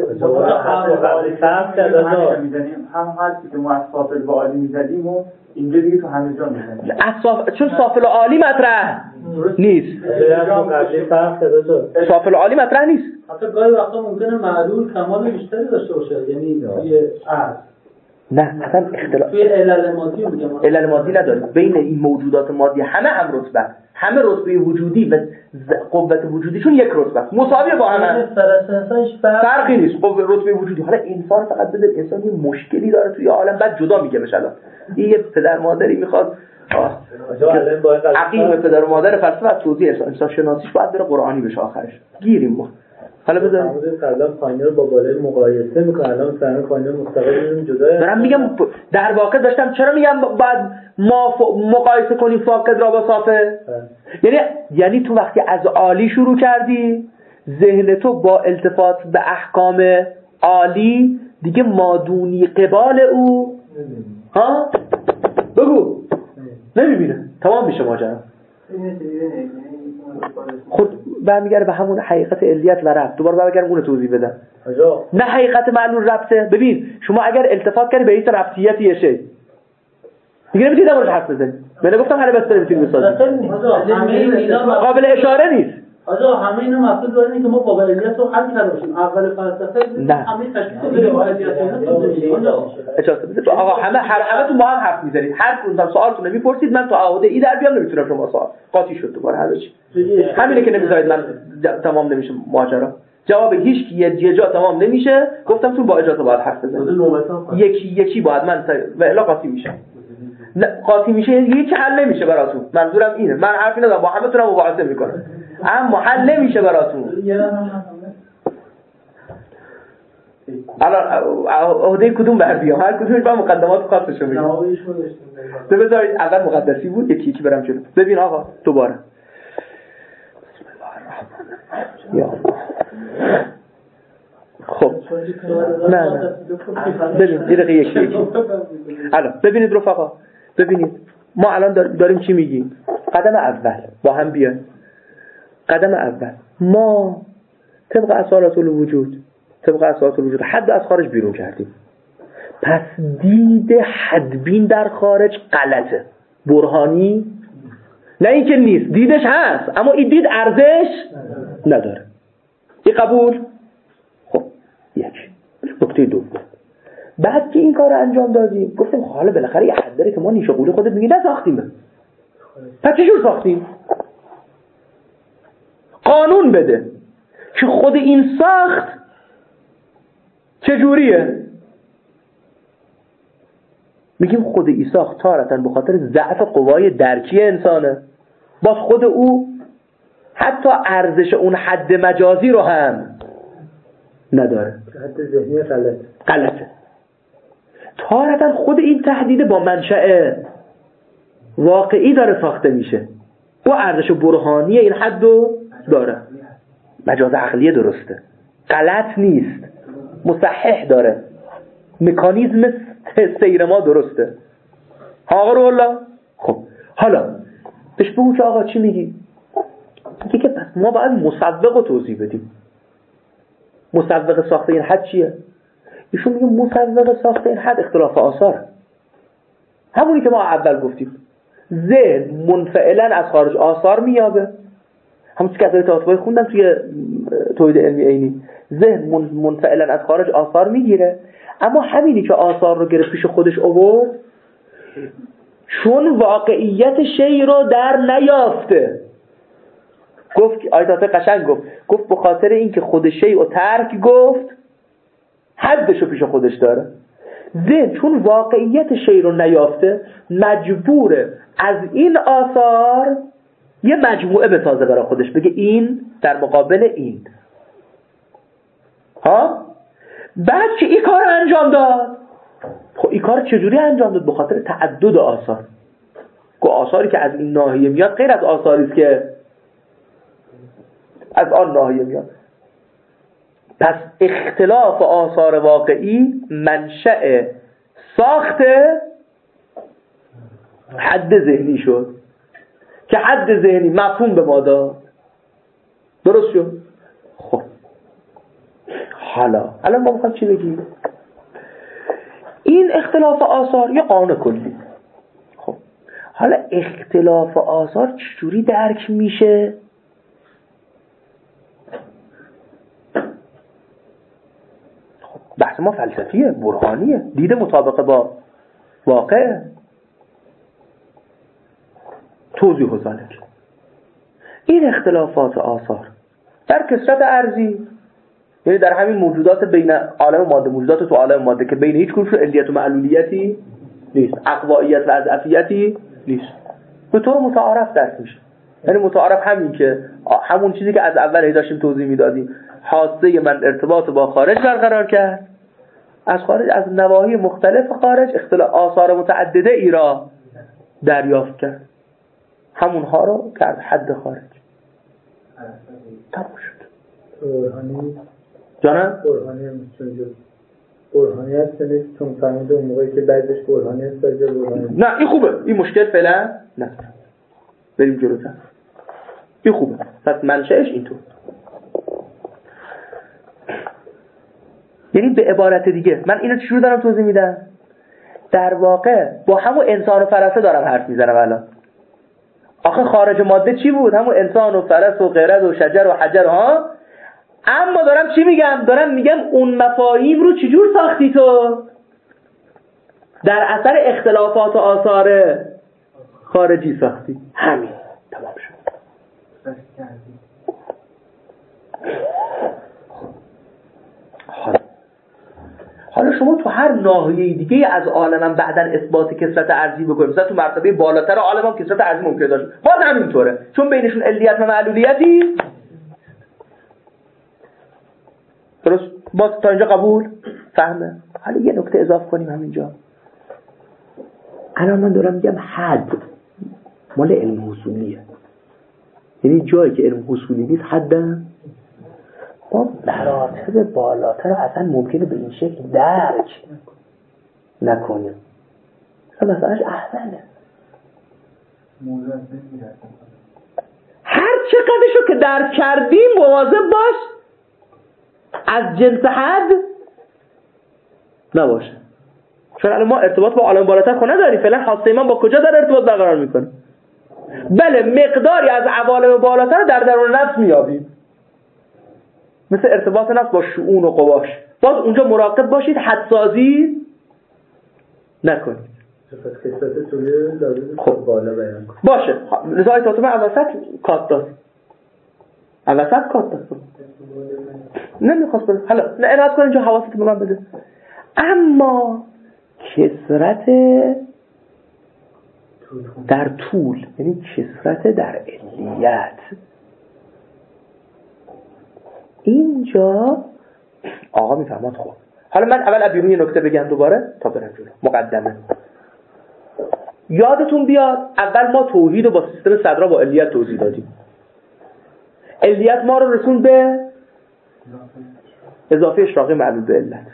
حرفی که ما از صافل و عالی میزدیم و اینجا دیگه تو همه جا میزنیم. صاف... چون صافل و عالی مطرح نیست. صافل و عالی مطرح نیست. حتی گاهی وقتا ممکنه معلول کمال بیشتری داشته باشه یعنی توی عرض نه اصلا اختلاف توی علل مادی میگم علل مادی نداره. بین این موجودات مادی همه هم رتبه همه رتبه وجودی و قوت وجودیشون یک رتبه مساویه با همه فرقی نیست. قوت رتبه وجودی حالا انسان فقط بده انسان یه مشکلی داره توی عالم بعد جدا میگه بشه. الان یه پدر مادری میخواد عقیم پدر و مادر فلسفه و توضیح انسان انسان شناسیش باید بره قرآنی بشه آخرش گیریم ما. حالا بذار قبلا پایینر با بالای مقایسه میکنه الان مثلا پایینر مستقل میذاریم جدا. دارم میگم در واقع داشتم چرا میگم بعد ما مقایسه کنیم فاقد را با صافه. یعنی یعنی تو وقتی از عالی شروع کردی ذهن تو با التفات به احکام عالی دیگه مادونی قبال او ها بگو نمیبینه. تمام میشه ماجرا. خود برمیگره به همون حقیقت علیت و ربط. دوباره برمیگره اون رو توضیح بدم. نه حقیقت معلول ربطه. ببین شما اگر التفات کردی به این ربطیت یه شی دیگه نمیتونید در موردش حرف بزنید. من گفتم هر بس نمیتونید بسازید. قابل اشاره نیست. آجا همه اینا مفروض داریم که ما قابلیت رو حل کرده باشیم. اول فلسفه همه تشکیل داریم قابلیت رو اجازه بدید آقا همه هر همه تو ما هم حرف می‌زنید. هر کدوم سوالتون میپرسید من تو عهده ای در بیام نمیتونم شما سوال قاطی شد دوباره هر چی. همینه که نمیذارید من تمام نمیشه ماجرا. جواب هیچ کی یه جا تمام نمیشه. گفتم تو با اجازه باید حرف بزنید. یکی یکی باید من و الا قاطی میشه. قاطی میشه یکی حل نمیشه براتون. منظورم اینه. من حرفی ندارم با همه تونم مباحثه میکنم. اما حل نمیشه براتون. الان عهده کدوم بر بیام؟ هر کدومش با مقدمات خاصشو میگم. تو بذارید اول مقدسی بود یکی یکی برام جلو. ببین آقا دوباره. بسم الله الرحمن الرحیم. یا خب نه نه ببین یه دقیقه یکی یکی. الان ببینید رفقا ببینید ما الان داریم چی میگیم؟ قدم اول با هم بیاین. قدم اول ما طبق اصالات الوجود طبق اصالات الوجود حد از خارج بیرون کردیم. پس دید حدبین در خارج غلطه. برهانی نه اینکه نیست دیدش هست اما این دید ارزش نداره. این قبول؟ خب یک نکته دوم بعد که این کار رو انجام دادیم گفتیم حالا بالاخره یه حد داره که ما نیش قولی خودت میگی نساختیم. پس چجور ساختیم؟ قانون بده که خود این ساخت چجوریه؟ میگیم خود این ساخت تارتن به خاطر ضعف قوای درکی انسانه. باز خود او حتی ارزش اون حد مجازی رو هم نداره. حد ذهنی غلط غلطه. تارتن خود این تهدید با منشأ واقعی داره ساخته میشه. او ارزش برهانی این حد رو داره. مجاز عقلیه درسته. غلط نیست. مصحح داره. مکانیزم سیر ما درسته. آقا رو الله خب حالا بهش بگو که آقا چی میگی؟ میگه که پس ما باید مسوق رو توضیح بدیم. مسوق ساخته این حد چیه؟ ایشون میگه مسوق ساخته این حد اختلاف آثار. همونی که ما اول گفتیم. ذهن منفعلا از خارج آثار میابه. همون که از ارتباطی خوندم توی توحید علمی عینی. ذهن منفعلا از خارج آثار میگیره اما همینی که آثار رو گرفت پیش خودش آورد چون واقعیت شی رو در نیافته. گفت آیت قشنگ گفت گفت به خاطر اینکه خود شی رو ترک گفت حدش رو پیش خودش داره. ذهن چون واقعیت شی رو نیافته مجبوره از این آثار یه مجموعه بسازه برای خودش بگه این در مقابل این. ها بعد که این کار انجام داد خب این کار چجوری انجام داد؟ به خاطر تعدد آثار. که آثاری که از این ناحیه میاد غیر از آثاری است که از آن ناحیه میاد. پس اختلاف آثار واقعی منشأ ساخت حد ذهنی شد که حد ذهنی مفهوم به ما داد. درست شد؟ خب حالا الان ما میخوایم چی بگیم؟ این اختلاف آثار یه قانون کلی. خب حالا اختلاف آثار چجوری درک میشه؟ خب بحث ما فلسفیه، برهانیه، دید مطابق با واقع. توضیح و ذالک این اختلافات آثار در کثرت ارضی، یعنی در همین موجودات بین عالم ماده، موجودات تو عالم ماده که بین هیچ کدومش علیت و معلولیتی نیست، اقوائیت و اضعفیتی نیست، به طور متعارف درک میشه. یعنی متعارف همین که همون چیزی که از اول داشتیم توضیح میدادیم، حاسه من ارتباط با خارج برقرار کرد، از خارج از نواحی مختلف خارج اختلاف آثار متعدده ای را دریافت کرد، همونها رو کرد حد خارج. تمام شد. برهانی جانم؟ برهانی هم چونجور برهانی هست نیست چون فهمیده اون موقعی که بعدش برهانی هست باید برهانی. نه این خوبه، این مشکل فعلا نه، بریم جلوتر. این خوبه، پس منشأش اینطور. یعنی به عبارت دیگه من اینو چجور دارم توضیح میدم؟ در واقع با همون انسان و فرسه دارم حرف میزنم الان. آخه خارج ماده چی بود؟ همون انسان و فرس و قرد و شجر و حجر ها. اما دارم چی میگم؟ دارم میگم اون مفاهیم رو چجور ساختی تو؟ در اثر اختلافات و آثار خارجی ساختی. همین تمام شد. حالا حالا شما تو هر ناحیه دیگه از عالم بعداً اثبات کثرت ارضی بکنید، مثلا تو مرتبه بالاتر عالم هم کثرت ارضی ممکنه داشت، باز همینطوره، چون بینشون علیت و معلولیتی. درست؟ باز تا اینجا قبول؟ فهمه؟ حالا یه نکته اضافه کنیم همینجا. الان من دارم میگم حد مال علم حصولیه، یعنی جایی که علم حصولی نیست حدم ما مراتب بالاتر رو اصلا ممکنه به این شکل درک نکنیم. مثلا مسئلهش احسنه، هر چقدرشو که درک کردیم مواظب باش از جنس حد نباشه، چون الان ما ارتباط با عالم بالاتر خونه داریم. فعلا حاسه ایمان با کجا داره ارتباط برقرار میکنه؟ بله مقداری از عوالم بالاتر در درون نفس میابیم، مثل ارتباط نفس با شؤون و قواش. باز اونجا مراقب باشید حدسازی نکنید. خب بالا بیان باشه. رضای تاتومه اوسط کات داد، اوسط کات داد، نمیخواست بده. حالا نه اراد کن اینجا حواست به من بده. اما کثرت در طول، یعنی کثرت در علیت، اینجا آقا میفهمد. خب حالا من اول ابیرون یه نکته بگم دوباره تا برم جلو. مقدمه یادتون بیاد اول ما توحید رو با سیستم صدرا با علیت توضیح دادیم. علیت ما رو رسون به اضافه اشراقی معلول به علت.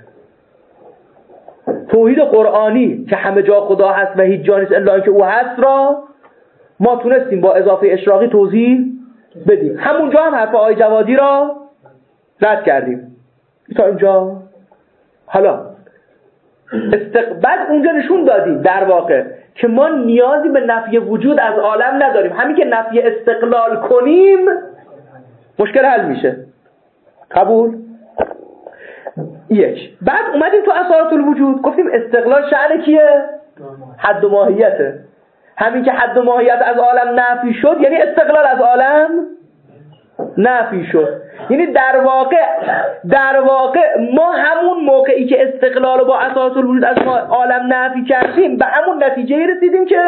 توحید قرآنی که همه جا خدا هست و هیچ جا نیست الا اینکه او هست را ما تونستیم با اضافه اشراقی توضیح بدیم. همونجا هم حرف آقای جوادی را رد کردیم تا اینجا. حالا استقبال اونجا نشون دادیم در واقع که ما نیازی به نفی وجود از عالم نداریم، همین که نفی استقلال کنیم مشکل حل میشه. قبول؟ یک. بعد اومدیم تو اثارات الوجود گفتیم استقلال شأن کیه؟ حد و ماهیته. همین که حد و ماهیت از عالم نفی شد یعنی استقلال از عالم نفی شد. یعنی در واقع در واقع ما همون موقعی که استقلال رو با اساس الوجود از ما عالم نفی کردیم به همون نتیجه رسیدیم که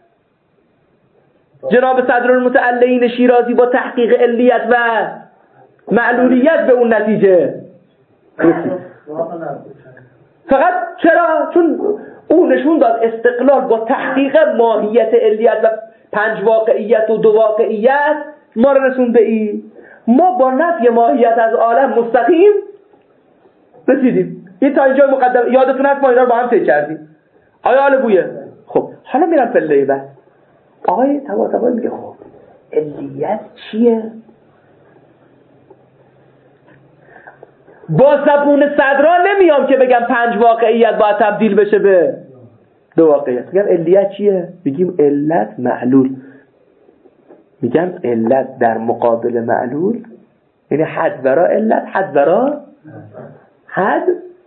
جناب صدر المتعلین شیرازی با تحقیق علیت و معلولیت به اون نتیجه رسید. فقط چرا؟ چون اون نشون داد استقلال با تحقیق ماهیت علیت و پنج واقعیت و دو واقعیت ما رو رسون به این. ما با نفی ماهیت از عالم مستقیم رسیدیم. این تا اینجا مقدم یادتون هست ما اینا رو با هم طی کردیم. آیا حال بویه؟ خب حالا میرم پله بعد. آقای طباطبایی میگه خب علیت چیه؟ با زبون صدرا نمیام که بگم پنج واقعیت باید تبدیل بشه به دو واقعیت. میگم علیت چیه؟ بگیم علت معلول. میگم علت در مقابل معلول یعنی حد برا علت، حد برا حد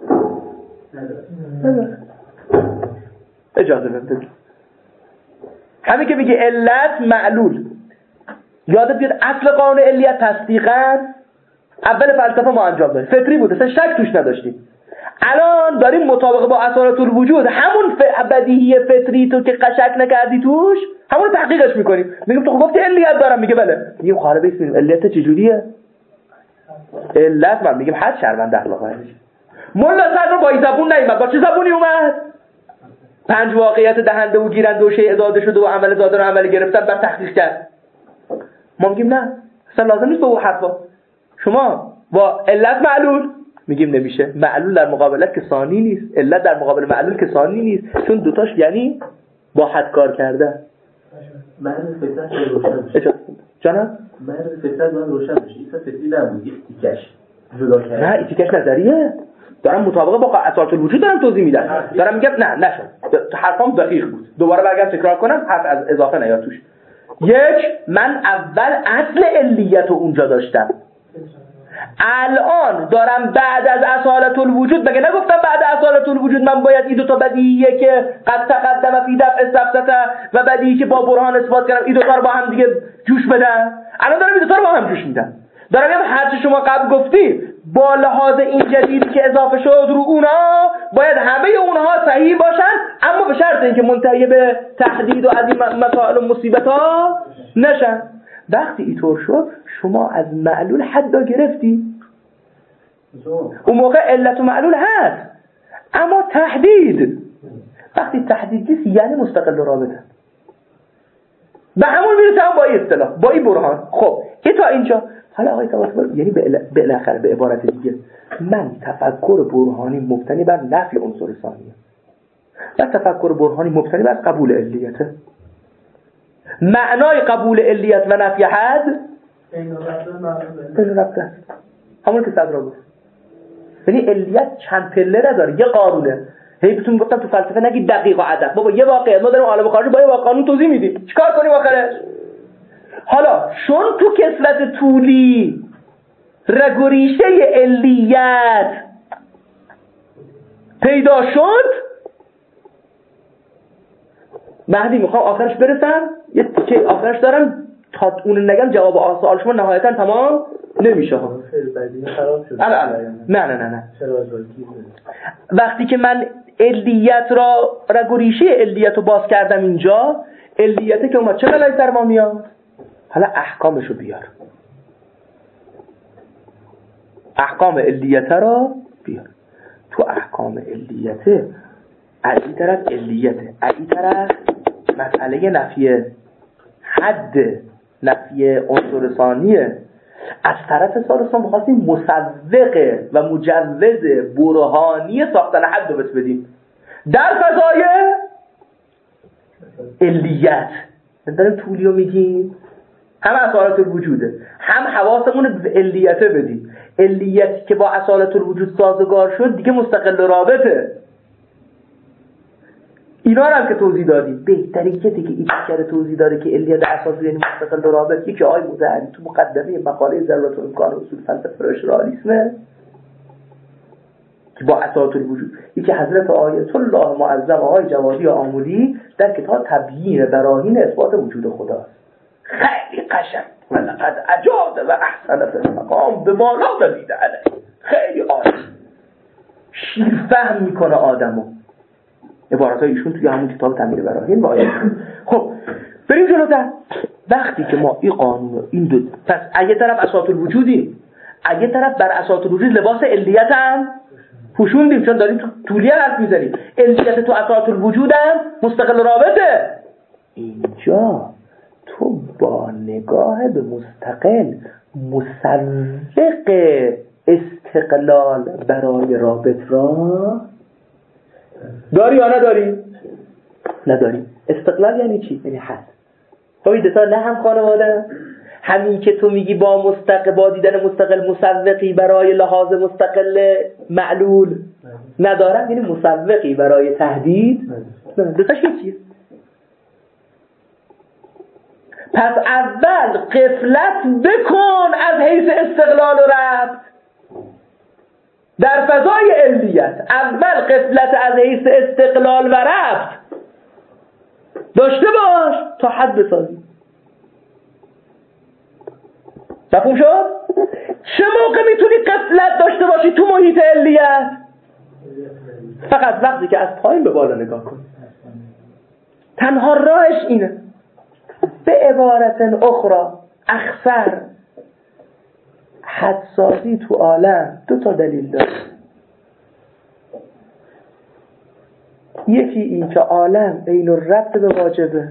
اجازه بده. همین که میگه علت معلول یادت بیاد اصل قانون علیت تصدیقاً اول فلسفه ما انجام دادیم، فطری بود اصلا شک توش نداشتیم. الان داریم مطابق با اثارات الوجود همون بدیهی فطری تو که قشک نکردی توش همون تحقیقش میکنیم. میگیم تو گفتی علیت دارم، میگه بله. میگیم خاله بسیم علیت چجوریه؟ علت من میگیم حد شرمنده اخلاق میشه. مولا صدر با این زبون نیومد، با چه زبونی اومد؟ پنج واقعیت دهنده و گیرنده و شیء داده شده و عمل داده و عمل گرفتن بعد تحقیق کرد. ما میگیم نه اصلا لازم نیست به اون حرفا. شما با علت معلول میگیم نمیشه. معلول در مقابلت که ثانی نیست، علت در مقابل معلول که ثانی نیست، چون دوتاش یعنی با حد کار کرده. من فطرت روشن بشه. جانم من فطرت من روشن بشه. این فطری نبود، یک تیکش جدا کرد. نه این تیکش نظریه. دارم مطابقه با اساس الوجود دارم توضیح میدم. دارم میگم نه نشد. حرفام دقیق بود. دوباره برگردم تکرار کنم حرف از اضافه نیاد توش. یک، من اول اصل علیت رو اونجا داشتم، الان دارم بعد از اصالت الوجود، مگه نگفتم بعد اصالت الوجود من باید این دوتا بدیهیه که قد تقدم فی دفع السفسطه و بدیهی که با برهان اثبات کردم این دوتا رو با هم دیگه جوش بدن، الان دارم این دوتا رو با هم جوش میدم. دارم میگم هرچی شما قبل گفتی با لحاظ این جدیدی که اضافه شد رو اونها باید همه اونها صحیح باشن، اما به شرط اینکه منتهی به تحدید و از این مسائل و مصیبت ها نشن. وقتی اینطور شد شما از معلول حد گرفتی، اون موقع علت و معلول هست، اما تحدید وقتی تحدید نیست یعنی مستقل و رابطه، به همون میرسه هم با این اصطلاح با این برهان. خب این تا اینجا. حالا آقای طباطبایی یعنی به الاخره به عبارت دیگه من تفکر برهانی مبتنی بر نفی عنصر ثانیه و تفکر برهانی مبتنی بر قبول علیته. معنای قبول علیت و نفی حد بین ربطه است، همون که صدرا گفت. یعنی علیت چند پله نداره، یه قانونه. هی بهتون گفتم تو فلسفه نگید دقیق و عدد، بابا یه واقعیت ما داریم عالم خارجی با یه قانون توضیح میدیم، چیکار کنیم آخرش؟ حالا چون تو کسلت طولی رگ و ریشه علیت پیدا شد، مهدی میخوام آخرش برسم، یه تیکه آخرش دارم تا اون نگم جواب سوال شما نهایتا تمام نمیشه ها. نه نه نه نه وقتی که من علیت را رگ و ریشه علیت رو باز کردم اینجا، علیته که اومد چه بلایی سر ما میاد؟ حالا احکامشو بیار، احکام علیته را بیار. تو احکام علیته از این طرف علیته، از این طرف مسئله نفی حد، نفی عنصر ثانیه. از طرف ثالث ما می‌خواستیم مسوق و مجوز برهانی ساختن حد رو بهت بدیم در فضای علیت. داریم طولی رو میگیم، هم اصالت الوجوده، هم حواسمون به علیته بدیم. علیتی که با اصالت الوجود سازگار شد دیگه مستقل رابطه. اینا رو هم که توضیح دادیم. بهترین کسی که این فکر توضیح داده که علیت اساسی یعنی مستقل رابطه یکی آقای مدعی تو مقدمه مقاله ضرورت الامکان اصول فلسفه اشرالیسمه که با اصالت الوجود، یکی حضرت آیت الله معظم آقای جوادی آمولی در کتاب تبیین براهین اثبات وجود خداست. خیلی قشنگ و لقد اجاد و احسن فی المقام به بالا دویده علیه. خیلی عالی، شیر فهم میکنه آدمو. عبارات ایشون توی همون کتاب تبیین براهین با آیت. خب بریم جلوتر. وقتی که ما این قانون این دو پس اگه طرف اساس الوجودی، اگه طرف بر اساس الوجود لباس علیت هم پوشوندیم، چون داریم تو طولی حرف میزنیم، علیت تو اساس الوجود هم مستقل رابطه. اینجا تو با نگاه به مستقل مسوق استقلال برای رابط را داری یا نداری؟ نداری. استقلال یعنی چی؟ یعنی حد. خب این دوتا نه هم خانواده، همین که تو میگی با مستقل با دیدن مستقل مسوقی برای لحاظ مستقل معلول ندارم، یعنی مسوقی برای تهدید دوتاش چیه؟ پس اول غفلت بکن از حیث استقلال و ربط در فضای علیت. اول غفلت از حیث استقلال و ربط داشته باش تا حد بسازی. مفهوم شد؟ چه موقع میتونی غفلت داشته باشی تو محیط علیت؟ فقط وقتی که از پایین به بالا نگاه کنی. تنها راهش اینه. به عبارت اخرى اخسر حدسازی تو عالم دو تا دلیل داره. یکی این که عالم عین الربط به واجبه،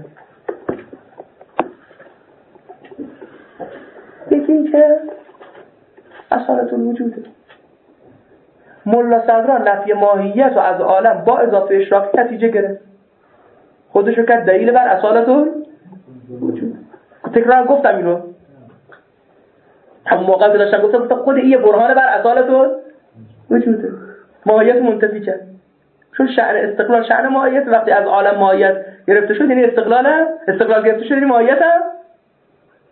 یکی این که اصالت الوجوده. ملا صدرا نفی ماهیت و از عالم با اضافه اشراق نتیجه گرفت، خودشو کرد دلیل بر اصالت الوجود. تکرار گفتم اینو همون موقع داشتم گفتم گفتم خود این برهان بر اصالت الوجوده. ماهیت منتفی کرد، چون شأن استقلال شأن ماهیت، وقتی از عالم ماهیت گرفته شد یعنی استقلال استقلال گرفته شد یعنی ماهیت هم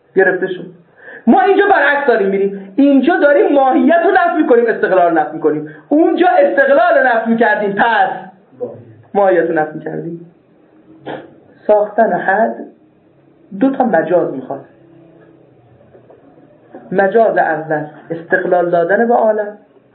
گرفته شد. ما اینجا برعکس داریم میریم، اینجا داریم ماهیت رو نفی میکنیم، استقلال رو نفی میکنیم. اونجا استقلال رو نفی میکردیم، پس ماهیت رو نفی میکردیم. ساختن حد دو تا مجاز میخواد. مجاز اول استقلال دادن به عالم،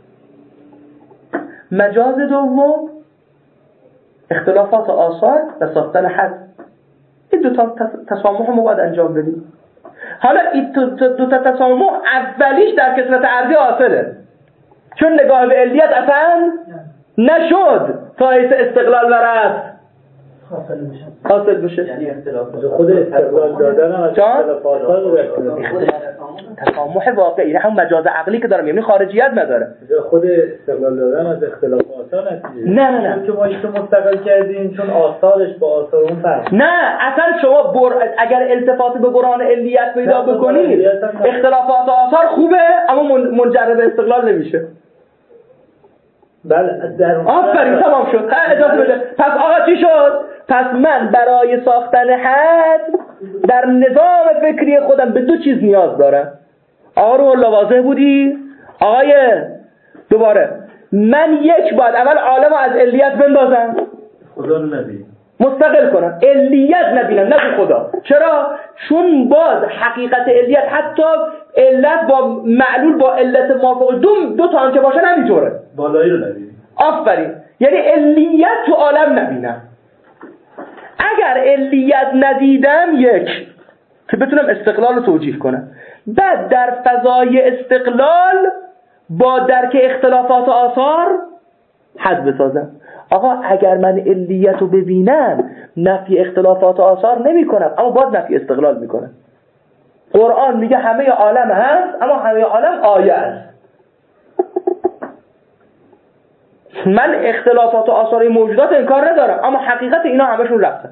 مجاز دوم اختلافات آثار و ساختن حد. این دو تا تسامح ما باید انجام بدیم. حالا این دو تا تسامح اولیش در کثرت ارضی حاصله، چون نگاه به علیت اصلا نشد تا حیث استقلال و رفت حاصل بشه حاصل بشه. یعنی اختلاف خود استقلال دادن هم از تسامح واقعی، نه همون مجاز عقلی که دارم، یعنی خارجیت نداره. خود استقلال دادن از اختلاف آثار نتیجه. نه نه نه که ما ایشو مستقل کردیم چون آثارش با آثار اون فرق. نه اصلا شما بر... اگر التفات به برهان علیت پیدا بکنید اختلافات آثار خوبه اما منجر به استقلال نمیشه. بله در آفرین تمام شد. اجازه بده. پس آقا چی شد؟ پس من برای ساختن حد در نظام فکری خودم به دو چیز نیاز دارم. آقا رو الله واضح بودی؟ آقای دوباره من یک باید اول عالم رو از علیت بندازم، خدا رو نبینم، مستقل کنم، علیت نبینم، نه خدا. چرا؟ چون باز حقیقت علیت حتی علت با معلول با علت موافق دو دو تا هم که باشه نمیجوره. بالایی رو نبینیم. آفرین. یعنی علیت تو عالم نبینم. اگر علیت ندیدم یک که بتونم استقلال رو توجیه کنم، بعد در فضای استقلال با درک اختلافات آثار حد بسازم. آقا اگر من علیت رو ببینم نفی اختلافات آثار نمی کنم اما باید نفی استقلال می کنم. قرآن میگه همه عالم هست اما همه عالم آیه است. من اختلافات و آثار موجودات انکار ندارم اما حقیقت اینا همشون رفتن.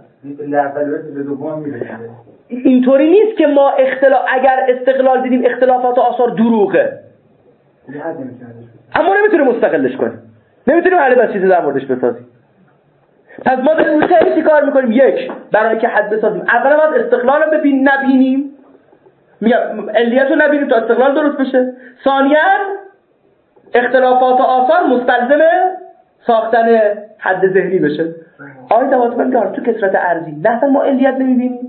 اینطوری نیست که ما اختلاف اگر استقلال دیدیم اختلافات و آثار دروغه اما نمیتونیم مستقلش کنیم، نمیتونیم حل بس چیزی در موردش بسازیم. پس ما داریم روی چی کار میکنیم؟ یک، برای که حد بسازیم اولا باید استقلال رو ببین نبینیم، میگم علیت رو نبینیم تا استقلال درست بشه. ثانیاً اختلافات و آثار مستلزم ساختن حد ذهنی بشه. آیه دوات من دارم تو کثرت ارضی نه اصلا ما علیت نمیبینیم،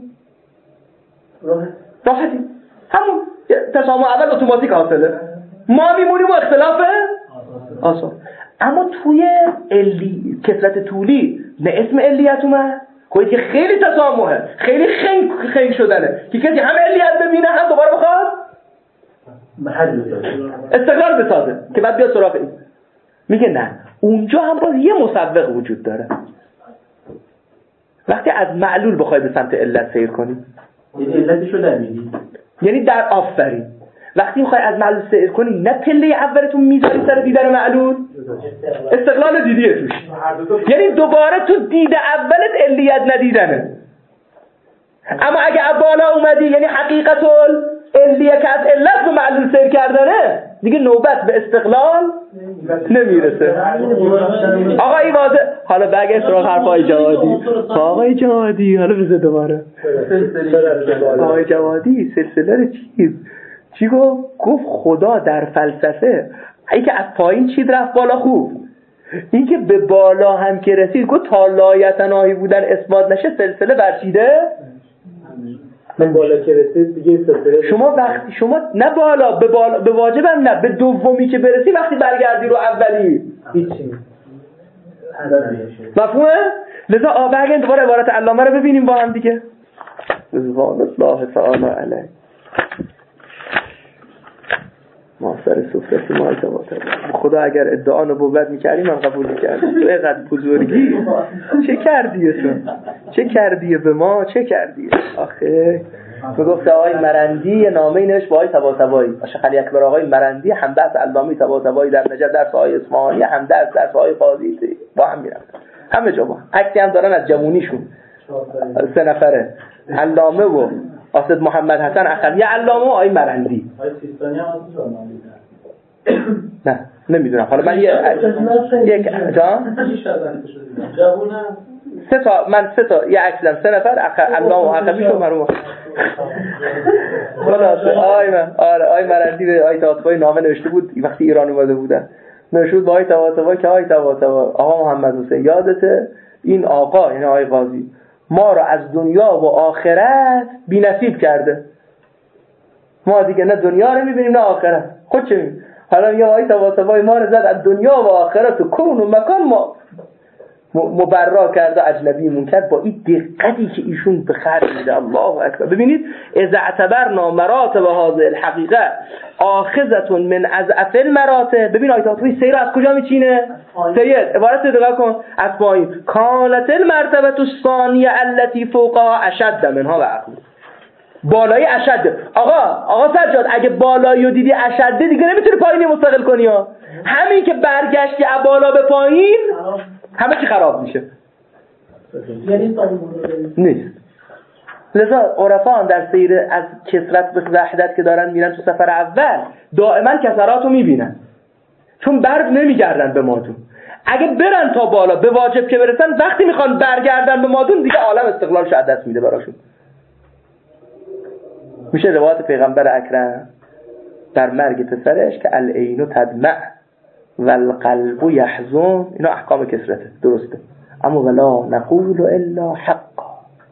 راحتی همون تسامح اول اتوماتیک حاصله، ما میمونیم و اختلاف آثار. اما توی علی کثرت طولی نه اسم علیت اومد، خودی که خیلی تسامحه، خیلی خنگ خنگ شدنه که کسی هم علیت ببینه هم دوباره بخواد استقلال بسازه که بعد بیاد سراغ این. میگه نه، اونجا هم باز یه مسوق وجود داره. وقتی از معلول بخوای به سمت علت سیر کنی یعنی علتشو نمیدی، یعنی در آفرین وقتی میخوای از معلول سیر کنی نه پله اولتون میذاری سر دیدن معلول، استقلال دیدیه توش، یعنی دوباره تو دید اولت علیت ندیدنه. اما اگه بالا اومدی یعنی حقیقت علیه که از علت به معلول سیر کردنه دیگه نوبت به استقلال نمیرسه. آقای واضح حالا بگه سراغ حرف آقای جوادی. آقای جوادی حالا بذار دوباره آقای جوادی سلسله چیز چی گفت؟ گفت خدا در فلسفه این که از پایین چید رفت بالا خوب، این که به بالا هم که رسید گفت تا لایتناهی بودن اثبات نشه سلسله برچیده من بالا که رسید دیگه سلسله. شما وقتی شما نه بالا به بالا به واجب هم نه به دومی که برسی وقتی برگردی رو اولی هیچی مفهومه؟ لذا آبرگن دوباره عبارت علامه رو ببینیم با هم دیگه. رضوان الله تعالی علیه ماستر سفرتی ما ارتباطه. خدا اگر ادعا نبوت میکردی من قبول میکردم. تو اینقدر بزرگی چه کردی تو؟ چه کردی به ما؟ چه کردی؟ آخه میگفت آقای مرندی نامه نوشت با آقای طباطبایی شیخ علی اکبر آقای مرندی همدرس علامه طباطبایی در نجف درس آقای اصفهانی همدرس درس آقای قاضی با هم میرن همه جا با عکسی هم دارن از جوونیشون سه نفره علامه و آسد محمد حسن اخوی علامه و آقای مرندی. آقای سیستانی هم نه نمیدونم حالا من یه یک جان جوونم سه تا من سه تا یه عکسم سه نفر علامه و اخوی شو مرو خلاصه آی من آره آی مرندی آی طباطبایی نامه نوشته بود وقتی ایران اومده بودن، نوشته بود با آی طباطبایی که آی طباطبایی آقا محمد حسین یادته این آقا یعنی آی قاضی ما را از دنیا و آخرت بی‌نصیب کرده، ما دیگه نه دنیا رو می‌بینیم نه آخرت. خود چه می‌بینیم؟ حالا یه آی طباطبایی ما رو زد از دنیا و آخرت و کون و مکان ما مبرا کرده، اجنبیمون کرد با این دقتی که ایشون به خرج میده. الله اکبر. ببینید اذا اعتبرنا مراتب هذه الحقیقه آخذه من اضعف المراتب. ببین آیات توی سیر از کجا میچینه؟ سیر عبارت دقیق کن از پایین. کانت المرتبه الثانیه التي فوقها اشد منها و اقل. بالای اشد. آقا آقا سجاد اگه بالایی رو دیدی اشده دیگه نمیتونی پایینی مستقل کنی ها. همین که برگشتی از بالا به پایین همه چی خراب میشه. یعنی نیست. لذا عرفان در سیر از کثرت به وحدت که دارن میرن تو سفر اول دائما کثرات رو میبینن، چون بر نمیگردن به مادون. اگه برن تا بالا به واجب که برسن، وقتی میخوان برگردن به مادون دیگه عالم استقلالش از دست میده براشون. میشه روایت پیغمبر اکرم در مرگ پسرش که العین تدمع و القلب یحزن، اینا احکام کثرته درسته، اما ولا نقول الا حقا.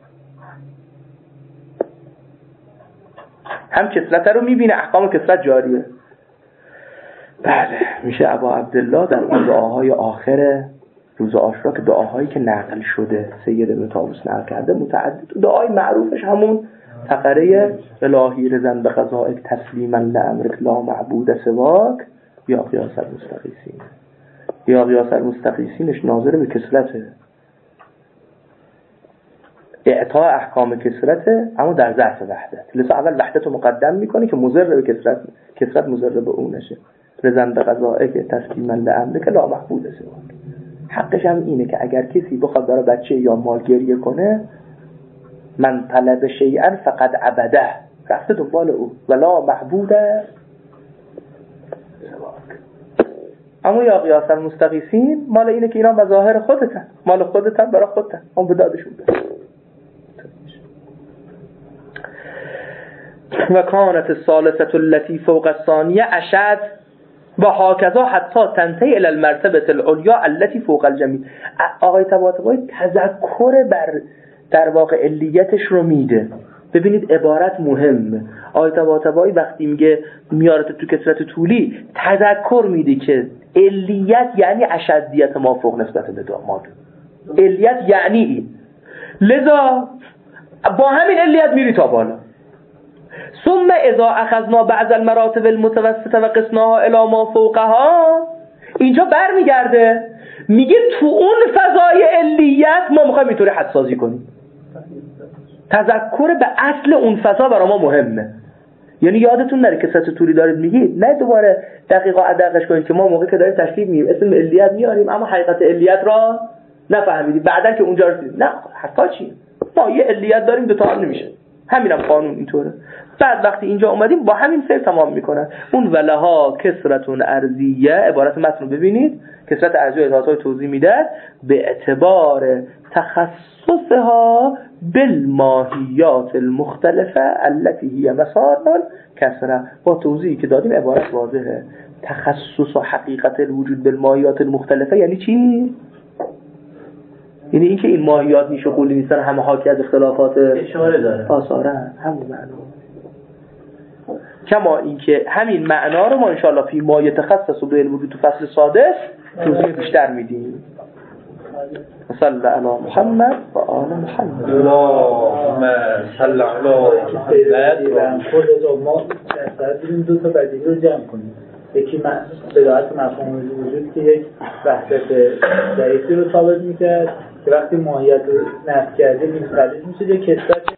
هم کثرت رو میبینه، احکام کثرت جاریه. بله میشه ابا عبدالله در اون دعاهای آخر روز عاشورا که دعاهایی که نقل شده سید ابن طاووس نقل کرده متعدد، دعای معروفش همون فقره الهی رضا به قضائک تسلیما لامرک لا معبود سواک یا قیاس المستقیسین. یا قیاس المستقیسینش ناظر به کثرته، اعطاء احکام کثرته اما در ظرف وحدت. لذا اول وحدت رو مقدم میکنه که مضر به کثرت، کثرت مضر به اون نشه. رضا به قضائک تسلیما لامرک لا معبود سواک. حقش هم اینه که اگر کسی بخواد برای بچه یا مال گریه کنه، من طلب شیئا فقد عبده، رفته دنبال او ولا محبوده سواک. اما یا قیاس المستقیسین مال اینه که اینا مظاهر خودتن، مال خودتن برای خودتن، اون به دادشون بده. و کانت الثالثه التي فوق الثانیه اشد و هاکذا حتی تنتهی الى المرتبه العلیا التي فوق الجمیع. آقای طباطبایی تذکر بر در واقع علیتش رو میده. ببینید عبارت مهمه. آقای طباطبایی وقتی میگه میارت تو کثرت طولی تذکر میده که علیت یعنی اشدیت ما فوق نسبت به داماد. علیت یعنی این. لذا با همین علیت میری تا بالا. ثم اذا اخذنا بعض المراتب المتوسطه و قسناها الى ما فوقها، اینجا برمیگرده میگه تو اون فضای علیت ما میخوایم اینطوری حدسازی کنیم. تذکر به اصل اون فضا برای ما مهمه. یعنی یادتون نره که کثرت طولی دارید میگید، نه دوباره دقیقا ادقش کنید که ما موقعی که داریم تشریح میگیم اسم علیت میاریم اما حقیقت علیت را نفهمیدیم، بعدن که اونجا رسیدیم نه حرفا چیه، ما یه علیت داریم دو تا هم نمیشه، همینم قانون اینطوره. بعد وقتی اینجا اومدیم با همین سر تمام میکنن. اون ولها کثرتون ارضیه، عبارت متن رو ببینید، کثرت ارضیه احساسات توضیح میده به اعتبار تخصصها بالماهیات المختلفه التي هي مسار کثره. با توضیحی که دادیم عبارت واضحه. تخصص و حقیقت الوجود بالماهیات المختلفه یعنی چی؟ یعنی اینکه این ماهیات نیش و قولی نیستن، همه حاکی از اختلافات اشاره داره آثارن، همون معنا. کما اینکه همین معنا رو ما انشاءالله فی ما یتخصص به الوجود تو فصل سادس توضیح بیشتر میدیم. صلی الله علی محمد و آل محمد. اللهم صل علی محمد. خود از ما در دو تا بدیهی رو جمع کنیم. یکی بداعت مفهوم وجود که یک وحدت ضعیفی رو ثابت میکرد که وقتی ماهیت رو نفی کرده منقلب میشه یک کثرت